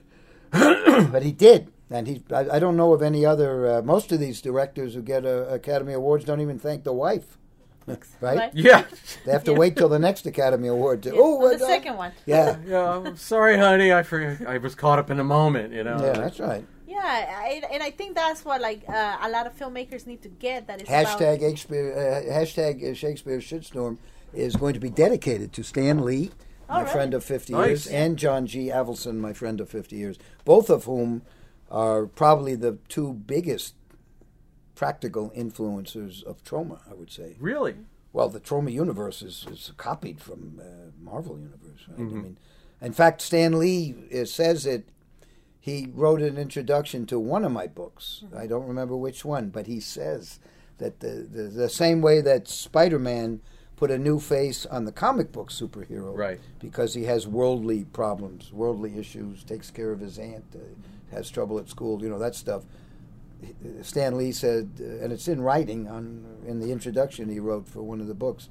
But he did. And I don't know of any other... most of these directors who get Academy Awards don't even thank the wife. Right? Right. Yeah. They have to Yeah. wait till the next Academy Award to... Yeah, Oh, on the second one. Yeah. Yeah. I'm sorry, honey. I was caught up in a moment. Yeah, that's right. Yeah, and I think that's what a lot of filmmakers need to get. That is Hashtag Shakespeare Shitstorm is going to be dedicated to Stan Lee, my really? friend of 50 Nice. years, and John G. Avildsen, my friend of 50 years, both of whom are probably the two biggest practical influencers of Troma, I would say. Really? Well, the Troma universe is copied from Marvel universe, right? I mean, in fact, Stan Lee says it. He wrote an introduction to one of my books. I don't remember which one, but he says that the same way that Spider-Man put a new face on the comic book superhero, Right. because he has worldly problems, worldly issues, takes care of his aunt, has trouble at school, that stuff. Stan Lee said, and it's in writing in the introduction he wrote for one of the books,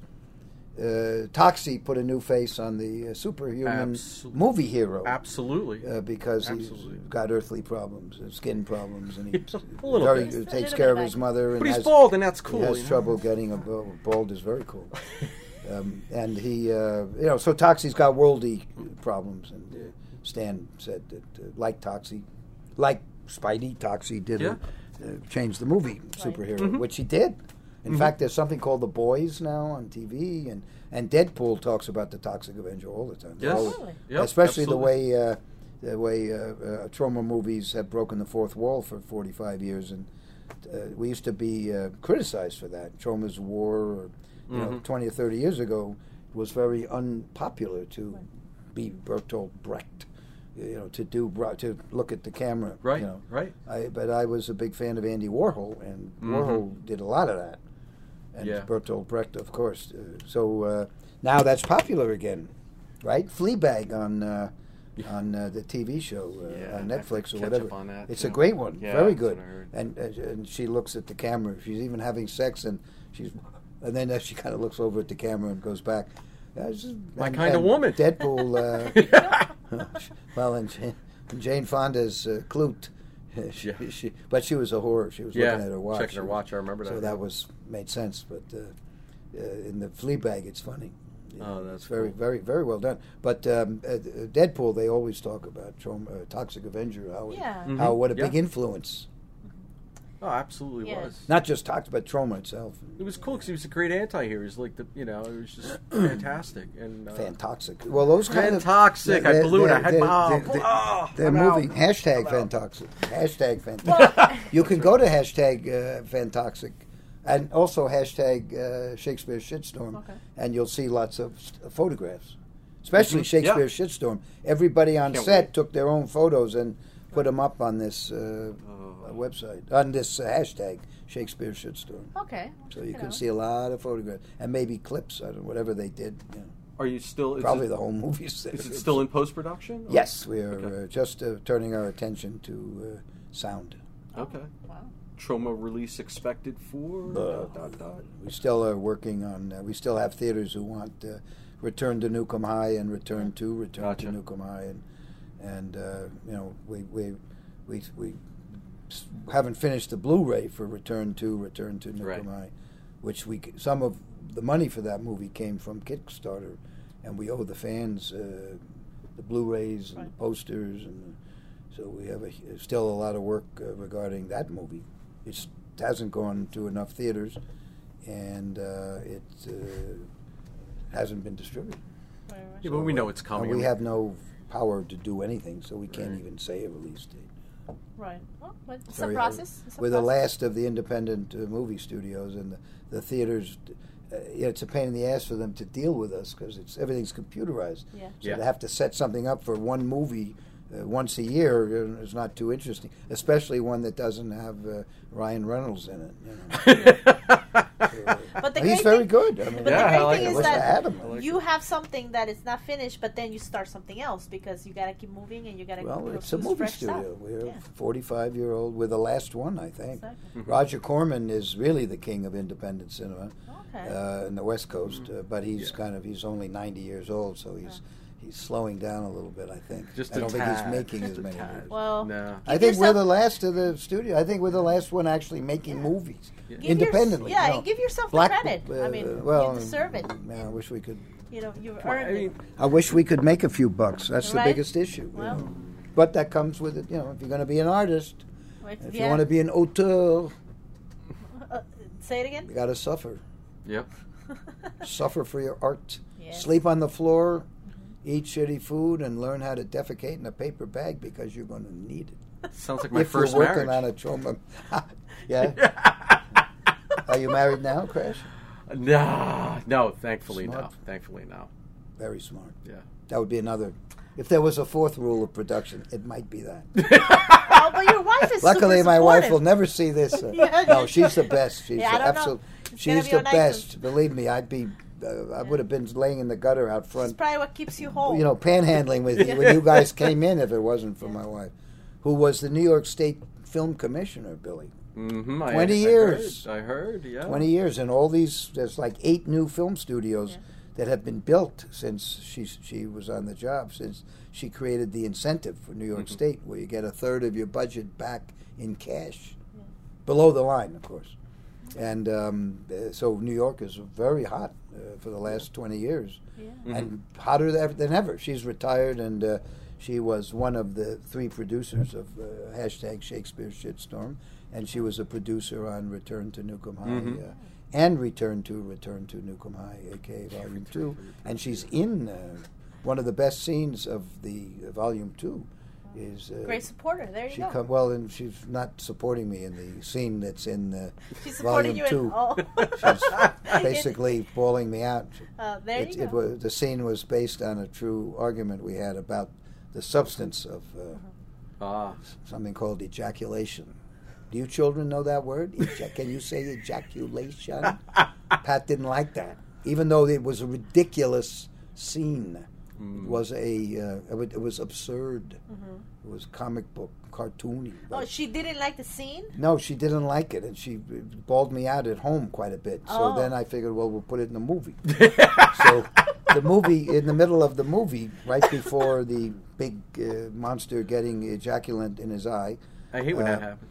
Toxie put a new face on the superhuman Absolutely. movie hero. Absolutely. Because Absolutely. he's got earthly problems, skin problems, and he A little bit. takes Little care bit of his mother. And But he's has, bald, and that's cool. He has trouble getting a bald is very cool. And he, so Toxie's got worldly problems, and Stan said that, like Toxie, like Spidey, Toxie did change the movie superhero, which he did. In fact, there's something called The Boys now on TV, and Deadpool talks about the Toxic Avenger all the time. Yes. Really? Yep, Especially absolutely. the way trauma movies have broken the fourth wall for 45 years, and we used to be criticized for that. Trauma's War, or, 20 or 30 years ago, was very unpopular to be Bertolt Brecht. To look at the camera. Right, right. But I was a big fan of Andy Warhol, and Warhol did a lot of that. And Bertolt Brecht, of course. So now that's popular again, right? Fleabag on the TV show on Netflix or whatever. It's a great one, very good. And she looks at the camera. She's even having sex, and then she kind of looks over at the camera and goes back. My kind of woman. Deadpool. Well, and Jane Fonda's Clute. But she was a whore. She was looking at her watch. Checking her watch. I remember that. So that made sense. But in the Fleabag, it's funny. Oh, that's very, very, very well done. But Deadpool, they always talk about Toxic Avenger. What a big influence. Oh, absolutely was. Not just Toxic, but Trauma itself. It was cool because he was a great anti-hero. He was like it was just fantastic and Fantoxic. Well, those kind of Fantoxic. I blew it. I had they're moving. Hashtag Fantoxic. Hashtag Fantoxic. You can go to hashtag Fantoxic, and also hashtag Shakespeare Shitstorm, and you'll see lots of photographs, especially Shakespeare Shitstorm. Everybody on set took their own photos and put them up on this website, on this hashtag Shakespeare Shitstorm. Okay. So you can see a lot of photographs and maybe clips, whatever they did. Are you still probably the whole movie? Is it still in post production? Yes, we are just turning our attention to sound. Okay. Wow. Trauma release expected for. We still are working on. We still have theaters who want Return to Nukem High and Return to Nukem High, and we haven't finished the Blu-ray for Return to Nukem High, which some of the money for that movie came from Kickstarter, and we owe the fans the Blu-rays and the posters, and so we have still a lot of work regarding that movie. It hasn't gone to enough theaters, and it hasn't been distributed. Yeah, but we know it's coming. We have no power to do anything, so we can't even say a release date. Right. Well, but it's a process. We're the last of the independent movie studios, and the theaters. It's a pain in the ass for them to deal with us because everything's computerized. Yeah. So to have to set something up for one movie once a year is not too interesting, especially one that doesn't have Ryan Reynolds in it. But he's very good. I mean, the great thing is that you have something that is not finished, but then you start something else because you got to keep moving and you got to. Well, it's a movie studio. We're 45-year-old. We're the last one, I think. Exactly. Roger Corman is really the king of independent cinema in the West Coast, but he's he's only 90 years old, so he's slowing down a little bit, I think. I don't think he's making as many movies. Well, no. I think we're the last of the studio. I think we're the last one actually making movies independently. Give yourself the credit. I mean, you deserve it. Yeah, I wish we could. You've earned it. I wish we could make a few bucks. That's the biggest issue. Well, but that comes with it. If you're going to be an artist, if you want to be an auteur, say it again. You got to suffer. Yep. Suffer for your art. Yes. Sleep on the floor. Eat shitty food and learn how to defecate in a paper bag because you're going to need it. Sounds like my first you're working marriage. on a trauma. Yeah. Are you married now, Crash? No, thankfully Smart. no. Thankfully no. Very smart. Yeah. That would be another. If there was a fourth rule of production, it might be that. Oh, but your wife is Luckily, super my wife supportive. will never see this. No, she's the best. She's she's the best. Believe me, I would have been laying in the gutter out front. It's probably what keeps you whole. Panhandling with you when you guys came in if it wasn't for my wife, who was the New York State Film Commissioner, Billy. 20 years. I heard, yeah. 20 years. And all these, there's like 8 new film studios that have been built since she was on the job, since she created the incentive for New York State, where you get a third of your budget back in cash, below the line, of course. And so New York is very hot for the last 20 years, and hotter than ever. She's retired, and She was one of the 3 producers of hashtag Shakespeare Shitstorm, and she was a producer on Return to Nukem High and Return to Nukem High, aka Volume 2. And she's in one of the best scenes of the Volume 2. Is great supporter. There you go. Well, and she's not supporting me in the scene that's in she's supporting Volume 2. She's basically bawling me out. There you go. The scene was based on a true argument we had about the substance of something called ejaculation. Do you children know that word? Can you say ejaculation? Pat didn't like that, even though it was a ridiculous scene. It was it was absurd. It was comic book, cartoony. Oh, she didn't like the scene? No, she didn't like it, and she bawled me out at home quite a bit. So then I figured, well, we'll put it in the movie. So the movie, in the middle of the movie, right before the big monster getting ejaculant in his eye. I hate when that happens.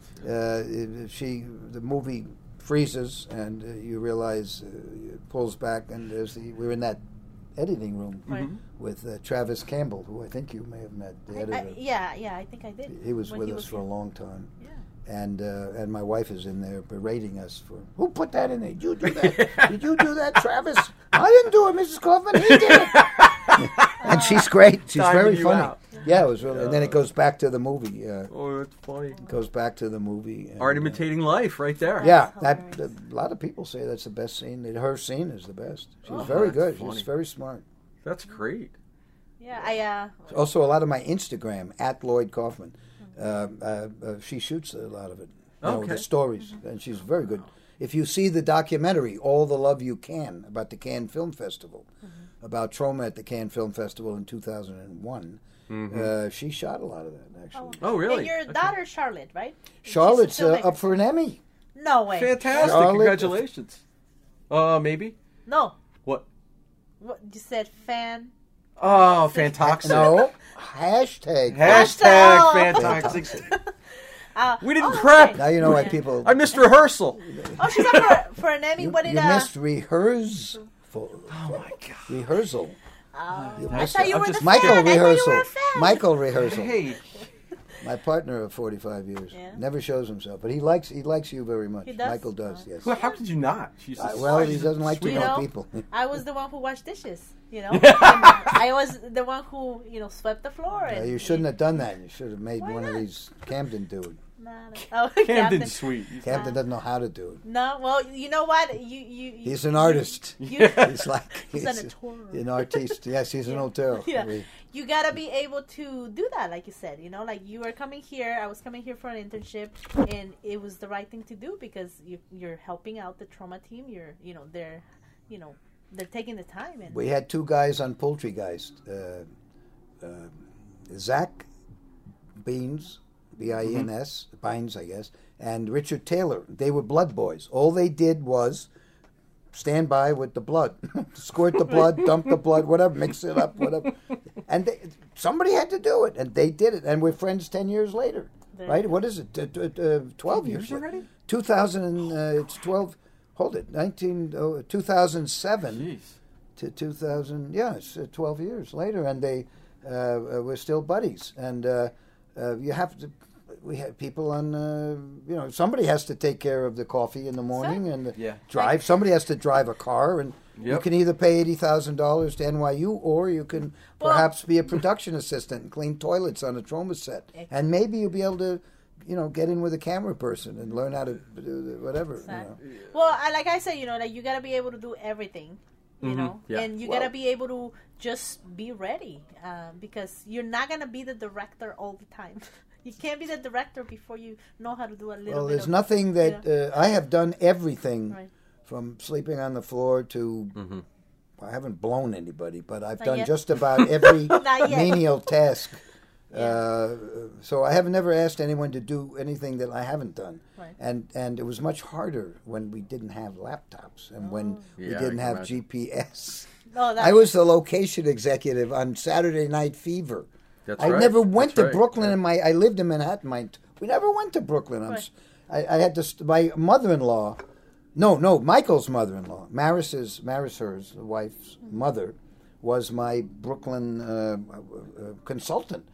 The movie freezes, and you realize it pulls back, and we're in that editing room with Travis Campbell, who I think you may have met, the editor. I think I did. He was with us for a long time. Yeah. And my wife is in there berating us for, who put that in there? Did you do that? Did you do that, Travis? I didn't do it, Mrs. Kaufman. He did it. And she's great. She's very funny. Out. Yeah, it was really. And then it goes back to the movie. Oh, that's funny. It goes back to the movie. And, Art imitating life, right there. Yeah, a lot of people say that's the best scene. Her scene is the best. She's very good. Funny. She's very smart. That's great. Yeah, Also, a lot of my Instagram at Lloyd Kaufman. She shoots a lot of it. The stories, and she's very good. If you see the documentary, All the Love You Can, about the Cannes Film Festival, about trauma at the Cannes Film Festival in 2001, she shot a lot of that, actually. Oh, really? And your daughter, Charlotte, right? Charlotte's up for an Emmy. No way. Fantastic. Charlotte, Congratulations. Maybe? No. What? What you said, fan? Oh, fantoxic. No. Hashtag fantoxic. We didn't prep. Now you know why people... I missed rehearsal. Oh, she's up for an Emmy. What did you missed rehearsal. Oh, my God. Rehearsal. I thought you were the Michael fan. rehearsal. I thought you were a fan. Michael rehearsal. Hey. My partner of 45 years. Yeah. Never shows himself, but he likes you very much. He does? Michael does, yes. Well, how could you not? She's Well, he doesn't like to You know know, people. I was the one who washed dishes, And I was the one who, swept the floor. And You shouldn't have done that. You should have made Why one of not? these Camden do it. Camden's sweet. Camden doesn't know how to do it. No, well, you know what? You He's an artist. You, He's like He's an auteur. an artiste. Yes, he's an auteur. Yeah. You gotta be able to do that, like you said. Like you were coming here, I was coming here for an internship, and it was the right thing to do because you're helping out the trauma team. They're taking the time. And We had 2 guys on Poultrygeist. Zach Beans, B-I-N-S, Bynes, I guess, and Richard Taylor. They were blood boys. All they did was stand by with the blood, squirt the blood, dump the blood, whatever, mix it up, whatever. And somebody had to do it, and they did it. And we're friends 10 years later, right? What is it? 12 years already? 2000. It's 12. Hold it. 2007 Jeez. to 2000. Yeah, it's 12 years later, and we're still buddies. And you have to. We have people on. Somebody has to take care of the coffee in the morning and drive. Somebody has to drive a car, and you can either pay $80,000 to NYU, or you can perhaps be a production assistant and clean toilets on a trauma set, and maybe you'll be able to. Get in with a camera person and learn how to do whatever. Exactly. Well, like I said, you got to be able to do everything, and you got to be able to just be ready because you're not going to be the director all the time. You can't be the director before you know how to do a little bit. Well, there's nothing that I have done everything from sleeping on the floor to I haven't blown anybody, but I've done just about every menial task. So I have never asked anyone to do anything that I haven't done, and it was much harder when we didn't have laptops and when we didn't have GPS. I was the location executive on Saturday Night Fever. I never went to Brooklyn. I lived in Manhattan. We never went to Brooklyn. I had to. My mother-in-law, Michael's mother-in-law, Maris Herz's wife's mother, was my Brooklyn consultant.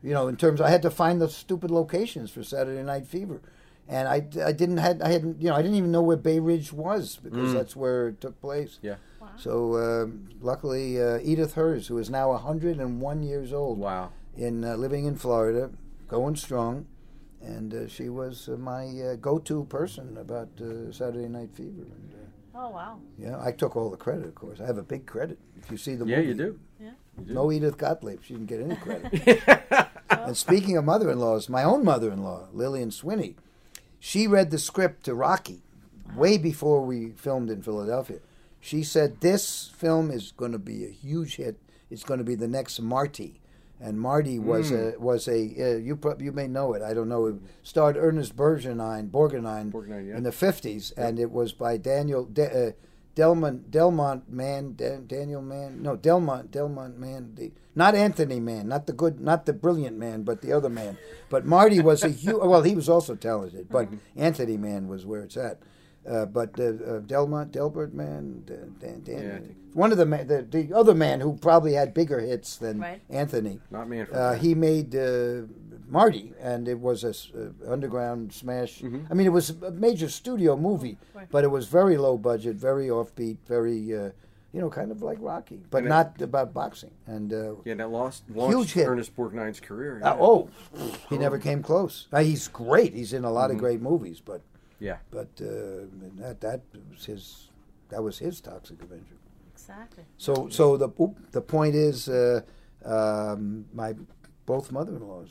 in terms, I had to find the stupid locations for Saturday Night Fever, and I didn't even know where Bay Ridge was because that's where it took place. Yeah. Wow. So luckily, Edith Hers, who is now 101 years old, Wow. living in Florida, going strong, and she was my go-to person about Saturday Night Fever. And, Oh, wow. yeah, I took all the credit, of course. I have a big credit. If you see the Yeah, movie, you do. Yeah. You do. no Edith Gottlieb. She didn't get any credit. And speaking of mother-in-laws, my own mother-in-law, Lillian Swinney, she read the script to Rocky way before we filmed in Philadelphia. She said, this film is going to be a huge hit. It's going to be the next Marty. And Marty was you may know it. I don't know. It starred Ernest Borgnine yeah. in the 50s, and it was by Delmont Mann, not Anthony Mann, not the brilliant man, but the other man. But Marty was he was also talented, but Anthony Mann was where it's at. But Delbert Mann, one of the other man who probably had bigger hits than Anthony. Not me. He made Marty, and it was a underground smash. I mean, it was a major studio movie, but it was very low budget, very offbeat, very kind of like Rocky, but not about boxing. And that launched huge hit. Ernest Borgnine's career. He never came close. He's great. He's in a lot of great movies, but. Yeah, but that was his Toxic Avenger. Exactly. So the point is, my both mother-in-laws.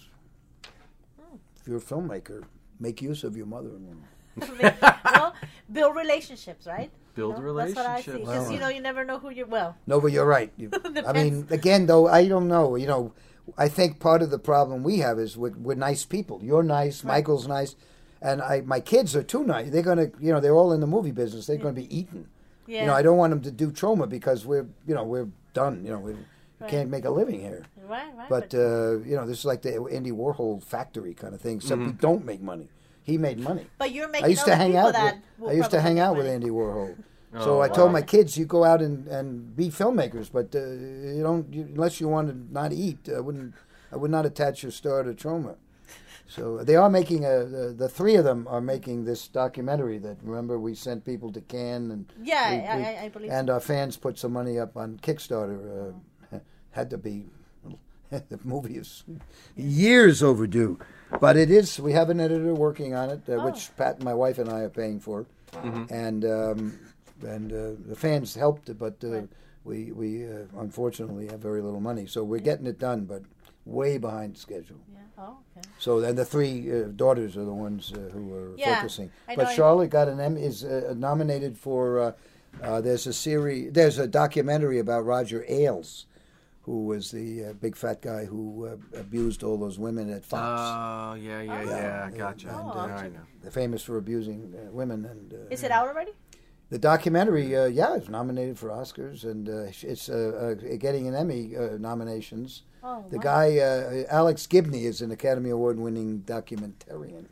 If you're a filmmaker, make use of your mother-in-law. Well, build relationships, right? Build relationships. That's what I see. Because you never know who you're. Well. No, but you're right. I mean, again, though, I don't know. I think part of the problem we have is we're nice people. You're nice. Right. Michael's nice. And my kids are too nice. They're gonna, they're all in the movie business. They're going to be eaten. Yeah. I don't want them to do trauma because we're done. We can't make a living here. Right. But this is like the Andy Warhol factory kind of thing. Except we don't make money. He made money. But you're making. I used to hang out with Andy Warhol. So I told my kids, you go out and be filmmakers, but you don't unless you want to not eat. I would not attach your star to trauma. So they are making the three of them are making this documentary that, remember, we sent people to Cannes and I believe and our fans put some money up on Kickstarter. Had to be the movie is years overdue, but it is. We have an editor working on it, which Pat, my wife, and I are paying for, and the fans helped, but we unfortunately have very little money, so we're getting it done, but way behind schedule. Yeah. Oh, okay. So then the three daughters are the ones who are focusing. But Charlotte got an Emmy, is nominated for. There's a documentary about Roger Ailes, who was the big fat guy who abused all those women at Fox. Oh, yeah, gotcha. I know. They're famous for abusing women. And is it out already? The documentary, it's nominated for Oscars, and it's getting an Emmy nominations. Oh, the guy, Alex Gibney, is an Academy Award-winning documentarian,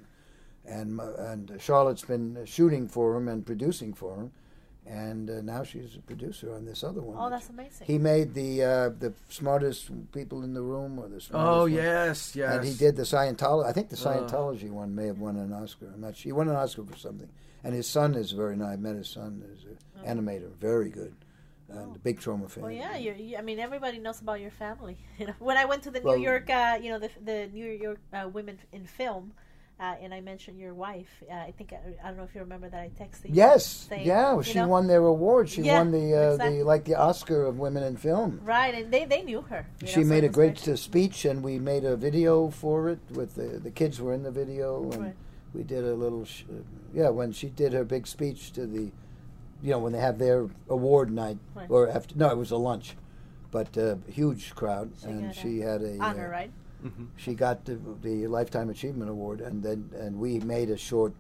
and Charlotte's been shooting for him and producing for him, and now she's a producer on this other one. Oh, that's amazing. He made the smartest people in the room, or the smartest. Oh, one. yes. And he did the Scientology. I think the Scientology one may have won an Oscar. I'm not sure. He won an Oscar for something. And his son is very nice. I met his son. Is an animator, very good. And a big trauma fan. Well, yeah, I mean, everybody knows about your family. When I went to the New York, the New York Women in Film, and I mentioned your wife. I think I don't know if you remember that I texted you. Yes, saying, she won their award. She won exactly. the Oscar of Women in Film. Right, and they knew her. She made a great speech, and we made a video for it. With the kids were in the video, and we did a little. When she did her big speech to the. When they have their award night, or after, no, it was a lunch, but a huge crowd, she had a honor, right? Mm-hmm. She got the Lifetime Achievement Award, and we made a short,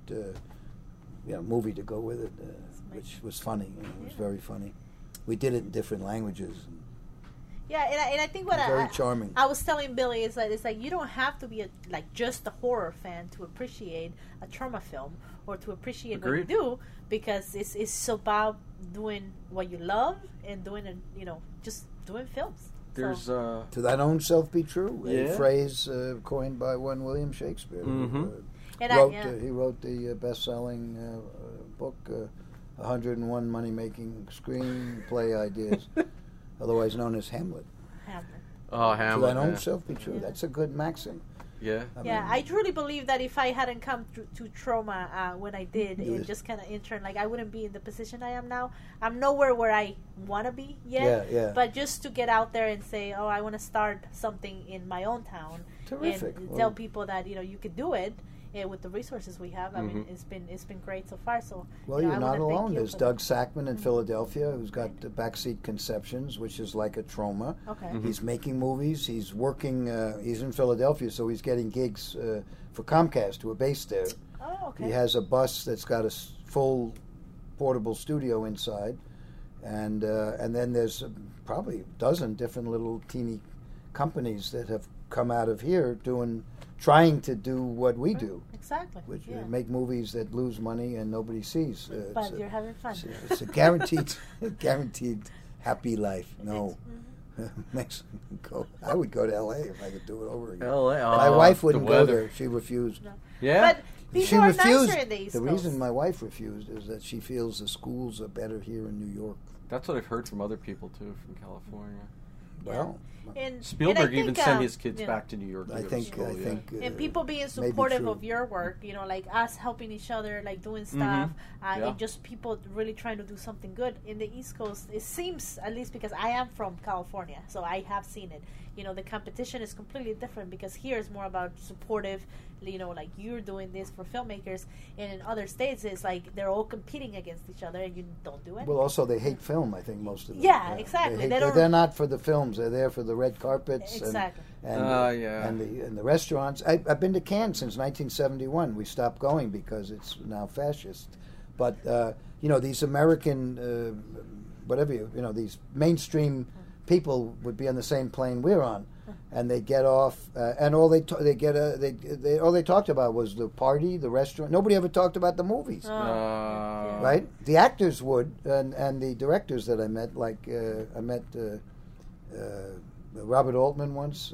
movie to go with it, which was funny. It was very funny. We did it in different languages. Yeah, and I think very charming. I was telling Billy is that it's like you don't have to be just a horror fan to appreciate a trauma film or to appreciate what you do, because it's about doing what you love and doing just doing films. There's To thine own self be true, Yeah. a phrase coined by one William Shakespeare. Mhm. And He wrote the best-selling book, 101 money-making screenplay ideas, otherwise known as Hamlet. oh To Hamlet. thine own Yeah. self be true. Yeah. That's a good maxim. Yeah. I truly believe that if I hadn't come to trauma when I did, You and would- just kind of intern, like I wouldn't be in the position I am now. I'm nowhere where I want to be yet. Yeah. But just to get out there and say, oh, I want to start something in my own town, Terrific. and Well- tell people that you could do it. With the resources we have, I mean, Mhm. it's been great so far. So Well, I you're not wanna thank alone. you There's for Doug that. Sackman in Philadelphia, who's got the Backseat Conceptions, which is like a trauma. Okay. Mhm. He's making movies. He's working. He's in Philadelphia, so he's getting gigs for Comcast, who are based there. Oh, okay. He has a bus that's got a full portable studio inside, and then there's probably a dozen different little teeny companies that have come out of here trying to do what we do, Exactly. which yeah. make movies that lose money and nobody sees. But you're having fun. It's a guaranteed, guaranteed happy life. No, Mhm. Mexico. I would go to L.A. if I could do it over again. LA. My oh, wife the wouldn't go weather. there. She refused. Yeah. But people She are refused. nicer in the East The Coast. reason my wife refused is that she feels the schools are better here in New York. That's what I've heard from other people too, from California. Well, And Spielberg and I even think, sent his kids you know, back to New York. To I go to think school, yeah. and people being may be supportive true. of your work, like us helping each other, like doing stuff, Yeah. and just people really trying to do something good in the East Coast. It seems, at least because I am from California, so I have seen it. The competition is completely different because here it's more about supportive, like you're doing this for filmmakers, and in other states it's like they're all competing against each other, and you don't do anything. Well, also they hate film. I think most of them. Yeah, exactly. They They don't- they're not for the films. They're there for the red carpets. Exactly. And Yeah. and the restaurants. I've been to Cannes since 1971. We stopped going because it's now fascist. But these American, these mainstream people would be on the same plane we're on, and they get off, and all they talked about was the party, the restaurant. Nobody ever talked about the movies. Right? The actors would, and the directors that I met, like I met Robert Altman once.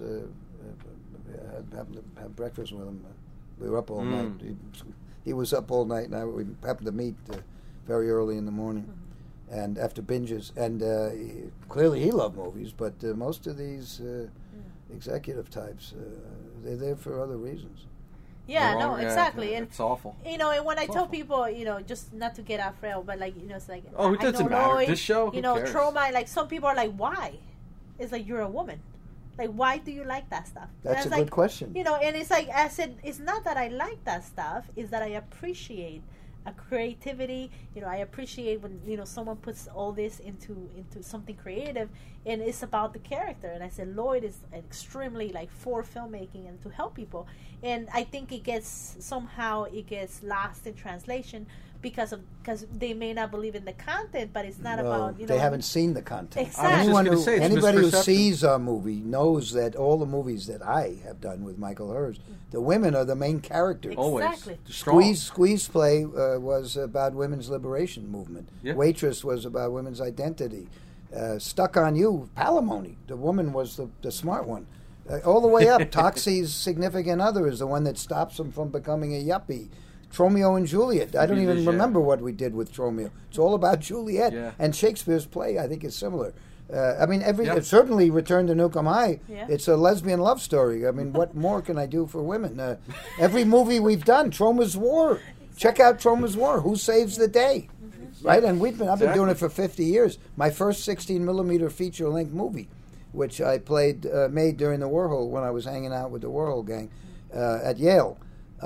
Happened to have breakfast with him. We were up all night. He was up all night, and we happened to meet very early in the morning, and after binges. And clearly, he loved movies, but most of these executive types, they're there for other reasons. Yeah, no, exactly. Yeah, And it's awful. and when I tell people, just not to get off rail, but like, it's like, Oh, it I doesn't know matter. Lloyd, This show, who cares? trauma, like some people are like, why? It's like, you're a woman. Like, why do you like that stuff? That's and a it's good question. And it's like, I said, it's not that I like that stuff, it's that I appreciate a creativity. I appreciate when, someone puts all this into something creative, and it's about the character. And I said, Lloyd is extremely like for filmmaking and to help people. And I think it gets lost in translation because they may not believe in the content, but it's not about, they haven't seen the content. Exactly. I was just gonna say, it's Anybody who misperception. sees our movie knows that all the movies that I have done with Michael Hurst, the women are the main characters. Always. Exactly. Strong. Squeeze Play was about women's liberation movement. Yeah. Waitress was about women's identity. Stuck on You, Palimony, the woman was the smart one. All the way up, Toxie's significant other is the one that stops him from becoming a yuppie. Tromeo and Juliet. I don't even remember what we did with Tromeo. It's all about Juliet. Yeah. And Shakespeare's play, I think, is similar. Yeah. Certainly Return to Nukem High. Yeah. It's a lesbian love story. I mean, what more can I do for women? Every movie we've done, Troma's War. Check out Troma's War. Who saves the day? Right? And I've been doing it for 50 years. My first 16mm feature-length movie, which I made during the Warhol, when I was hanging out with the Warhol gang at Yale.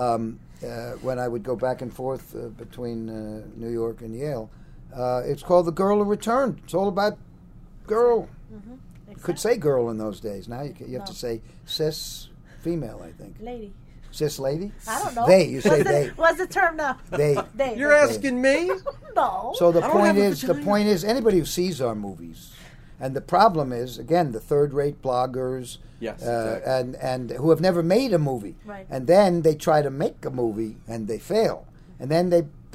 When I would go back and forth between New York and Yale. It's called The Girl Who Returned. It's all about girl. You could say girl in those days. Now you have to say cis female, I think. Lady. Cis lady? I don't know. They. You say they. What's the term now? They. They. You're asking me? No. So the I don't have a the vagina. point is, anybody who sees our movies, and the problem is, again, the third-rate bloggers, Yes, exactly. and who have never made a movie, Right. and then they try to make a movie and they fail, and then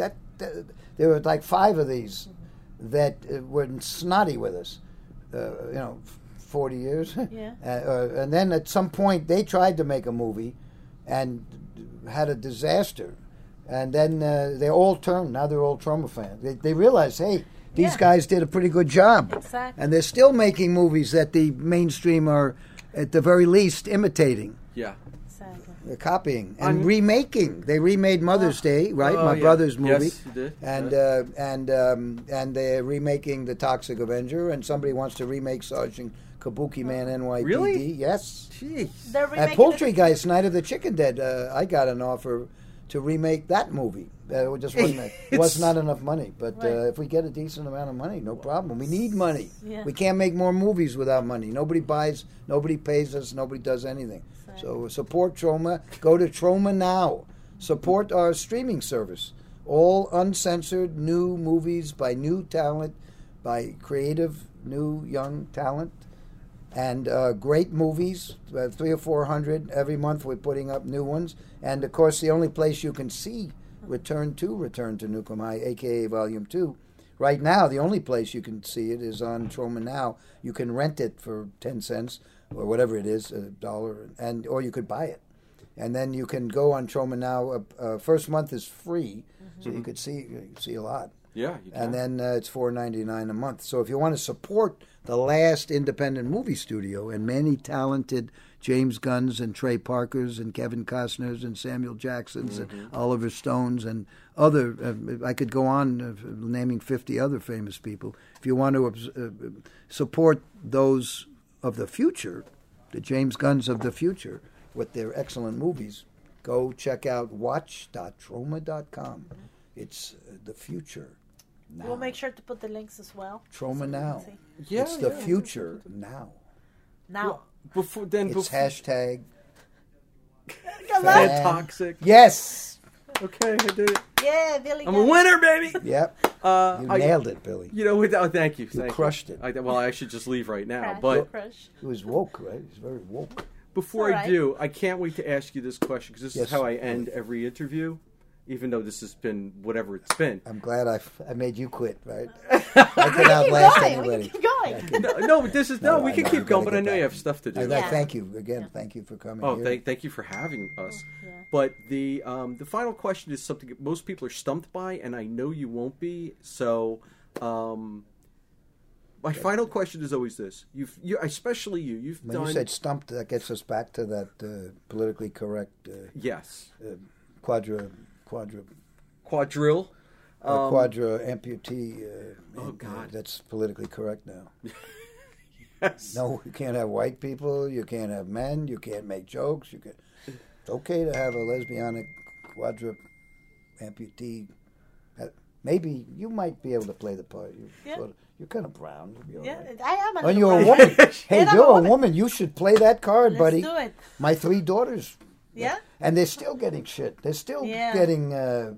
there were like 5 of these that were snotty with us, 40 years. Yeah. And then at some point they tried to make a movie and had a disaster. And then they all turned. Now they're all Troma fans. They realized, hey, these guys did a pretty good job. Exactly. And they're still making movies that the mainstream are, at the very least, imitating. Yeah. Exactly. They're copying and remaking. They remade Mother's Day, right? Oh, My yeah. brother's movie. Yes, you did. And and they're remaking The Toxic Avenger, and somebody wants to remake Sergeant Kabuki Man NYPD. Really? Yes. Jeez. They're At remaking Poultrygeist, Night of the Chicken Dead, I got an offer to remake that movie. It just wasn't. It was not enough money, but Right. if we get a decent amount of money, no problem. We need money. Yeah. We can't make more movies without money. Nobody buys. Nobody pays us. Nobody does anything. So support Troma. Go to Troma now. Support our streaming service. All uncensored new movies by new talent, by creative new young talent, and great movies. 300 or 400 every month. We're putting up new ones, and of course, the only place you can see Return to Nukem High, aka Volume 2. Right now, the only place you can see it is on Troma Now. You can rent it for 10 cents or whatever it is, $1, and or you could buy it. And then you can go on Troma Now. First month is free, so you could see a lot. Yeah, you can. And then it's $4.99 a month. So if you want to support the last independent movie studio and many talented James Gunns and Trey Parkers and Kevin Costners and Samuel Jacksons and Oliver Stones and other, I could go on naming 50 other famous people. If you want to support those of the future, the James Gunns of the future, with their excellent movies, go check out watch.troma.com. It's the future now. We'll make sure to put the links as well. Troma Now. Yeah, It's the yeah. future now. Now. Before It's hashtag. Fat toxic. Yes. Okay, I did it. Yeah, Billy. I'm got a it. winner, baby. Yep. Uh, You I- nailed it, Billy. You know, thank you. Thank crushed you. it. Well, I should just leave right now. Crush, But crush. He was woke, right? He's very woke. before It's I all right. do, I can't wait to ask you this question because this Yes. is how I end every interview, even though this has been whatever it's been. I'm glad I made you quit, right? I could outlast going. anybody. We can keep going. I could- No, but this is No, we I can know, keep you going, gotta but I get know you back. have stuff to do. I thank you again. Thank you for coming. Oh, here. thank you for having us. Yeah. But the final question is something that most people are stumped by, and I know you won't be. So, my final question is always this: especially you've When done you said stumped, that gets us back to that politically correct yes, quadra quadrille. quadra amputee. Oh, God. That's politically correct now. Yes. No, you can't have white people. You can't have men. You can't make jokes. It's okay to have a lesbianic quadra amputee. Maybe you might be able to play the part. You're kind of brown. You'll be all Yeah, right. I am a And little you're a brown. woman. Hey, And I'm you're a a woman. woman. You should play that card, Let's buddy. do it. My 3 daughters. Yeah? And they're still getting shit. They're still Yeah. getting.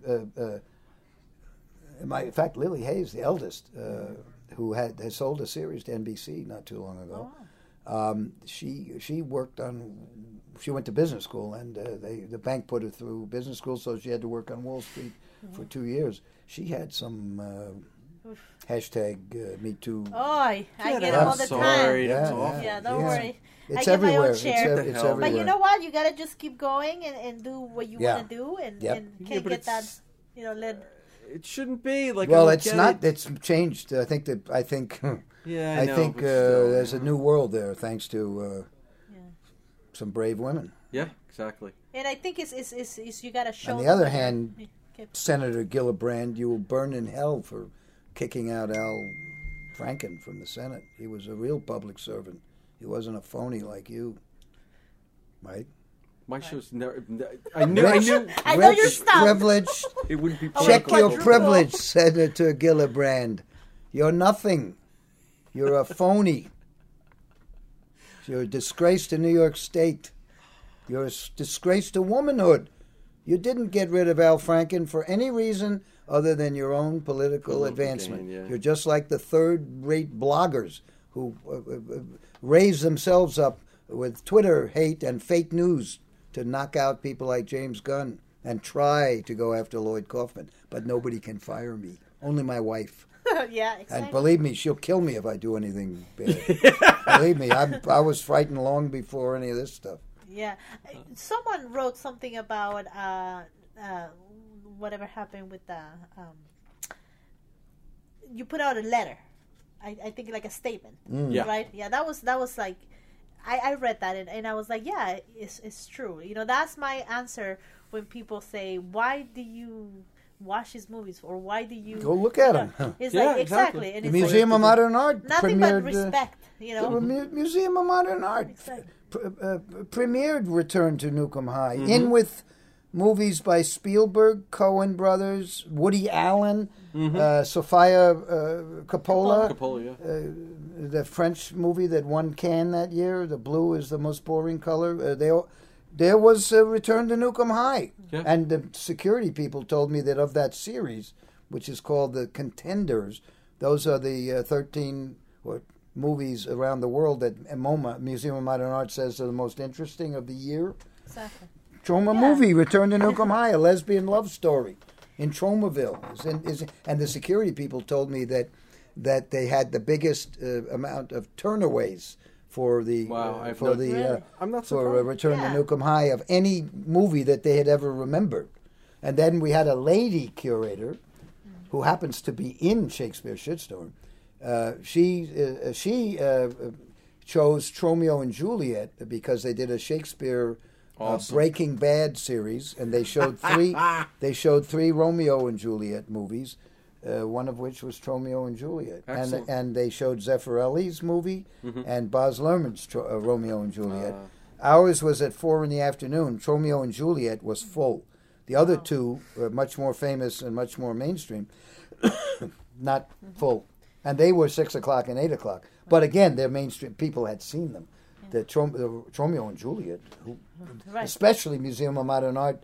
In fact, Lily Hayes, the eldest, who has sold a series to NBC not too long ago. She worked on. She went to business school, and the bank put her through business school, so she had to work on Wall Street for 2 years. She had some hashtag Me Too. Oh, I get it I'm all the sorry. time. That's Yeah, awful. Yeah, don't Yeah. worry. It's I get my own everywhere. share. It's But everywhere. But you know what? You gotta just keep going and do what you Yeah. want to do, and, Yep. and Yeah, can't but get that, it's- led. It shouldn't be like. Well, I don't it's get not. it. It's changed. I think. Yeah, I know, think but still, there's a new world there, thanks to Yeah. some brave women. Yeah, exactly. And I think it's you gotta show. On the them other that you're- hand, Okay. Senator Gillibrand, you will burn in hell for kicking out Al Franken from the Senate. He was a real public servant. He wasn't a phony like you, right? My show's never. I knew. I knew I know you're Rich, stumped. privileged. it wouldn't be. Check political. your quadruple. privilege, Senator Gillibrand. You're nothing. You're a phony. You're a disgrace to New York State. You're a disgrace to womanhood. You didn't get rid of Al Franken for any reason other than your own political Political advancement. gain, yeah. You're just like the third-rate bloggers who raise themselves up with Twitter hate and fake news to knock out people like James Gunn and try to go after Lloyd Kaufman. But nobody can fire me. Only my wife. Yeah, exactly. And believe me, she'll kill me if I do anything bad. Believe me, I was frightened long before any of this stuff. Yeah, someone wrote something about whatever happened with the. You put out a letter, I think like a statement, Yeah. right? Yeah, that was like, I read that and I was like, yeah, it's true. You know, that's my answer when people say, why do you watch these movies, or why do you Go look at them. It's Yeah, like exactly. and The it's Museum like, of Modern Art nothing but premiered. respect. You know, The Museum of Modern Art Exactly. premiered Return to Nukem High, in with movies by Spielberg, Coen Brothers, Woody Allen, Sofia Coppola. Coppola, yeah. The French movie that won Cannes that year, The Blue is the Most Boring Color. There was Return to Nukem High. Yeah. And the security people told me that of that series, which is called The Contenders, those are the 13 movies around the world that MoMA, Museum of Modern Art, says are the most interesting of the year. exactly. Troma movie, Return to Nukem High, a lesbian love story in Tromaville. And the security people told me that they had the biggest amount of turnaways for the Wow, I've for not- the Really? I'm not for surprised. Return Yeah. to Nukem High of any movie that they had ever remembered. And then we had a lady curator who happens to be in Shakespeare's Shitstorm. She chose Tromeo and Juliet because they did a Shakespeare Awesome. Breaking Bad series, and they showed three Romeo and Juliet movies, one of which was Tromeo and Juliet, Excellent. and they showed Zeffirelli's movie and Baz Luhrmann's Romeo and Juliet. Ours was at 4 p.m. Tromeo and Juliet was full. The other two were much more famous and much more mainstream, not full, and they were 6 o'clock and 8 o'clock. But again, they're mainstream. People had seen them. The Tromeo and Juliet, Right. especially Museum of Modern Art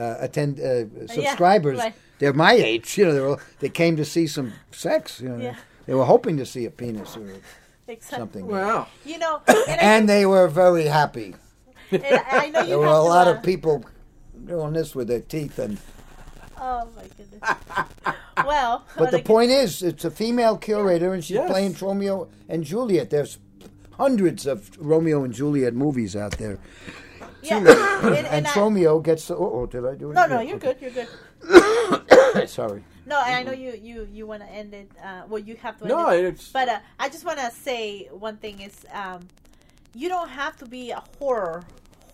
subscribers. right. They're my age. You know, they came to see some sex. You know, Yeah. they were hoping to see a penis or Exactly. something. Wow. You know, And they were very happy. and I know you There were have a to, lot of people doing this with their teeth, and Oh my goodness. Well, but the like- point is, it's a female curator, and she's Yes. playing Romeo and Juliet. There's hundreds of Romeo and Juliet movies out there. yeah, And I- Tromeo gets. Did I do it? No, no, Yeah, you're okay. good. You're good. Sorry. No, and I know you want to end it. Well, you have to. End No, it. it's But I just want to say one thing is, you don't have to be a horror.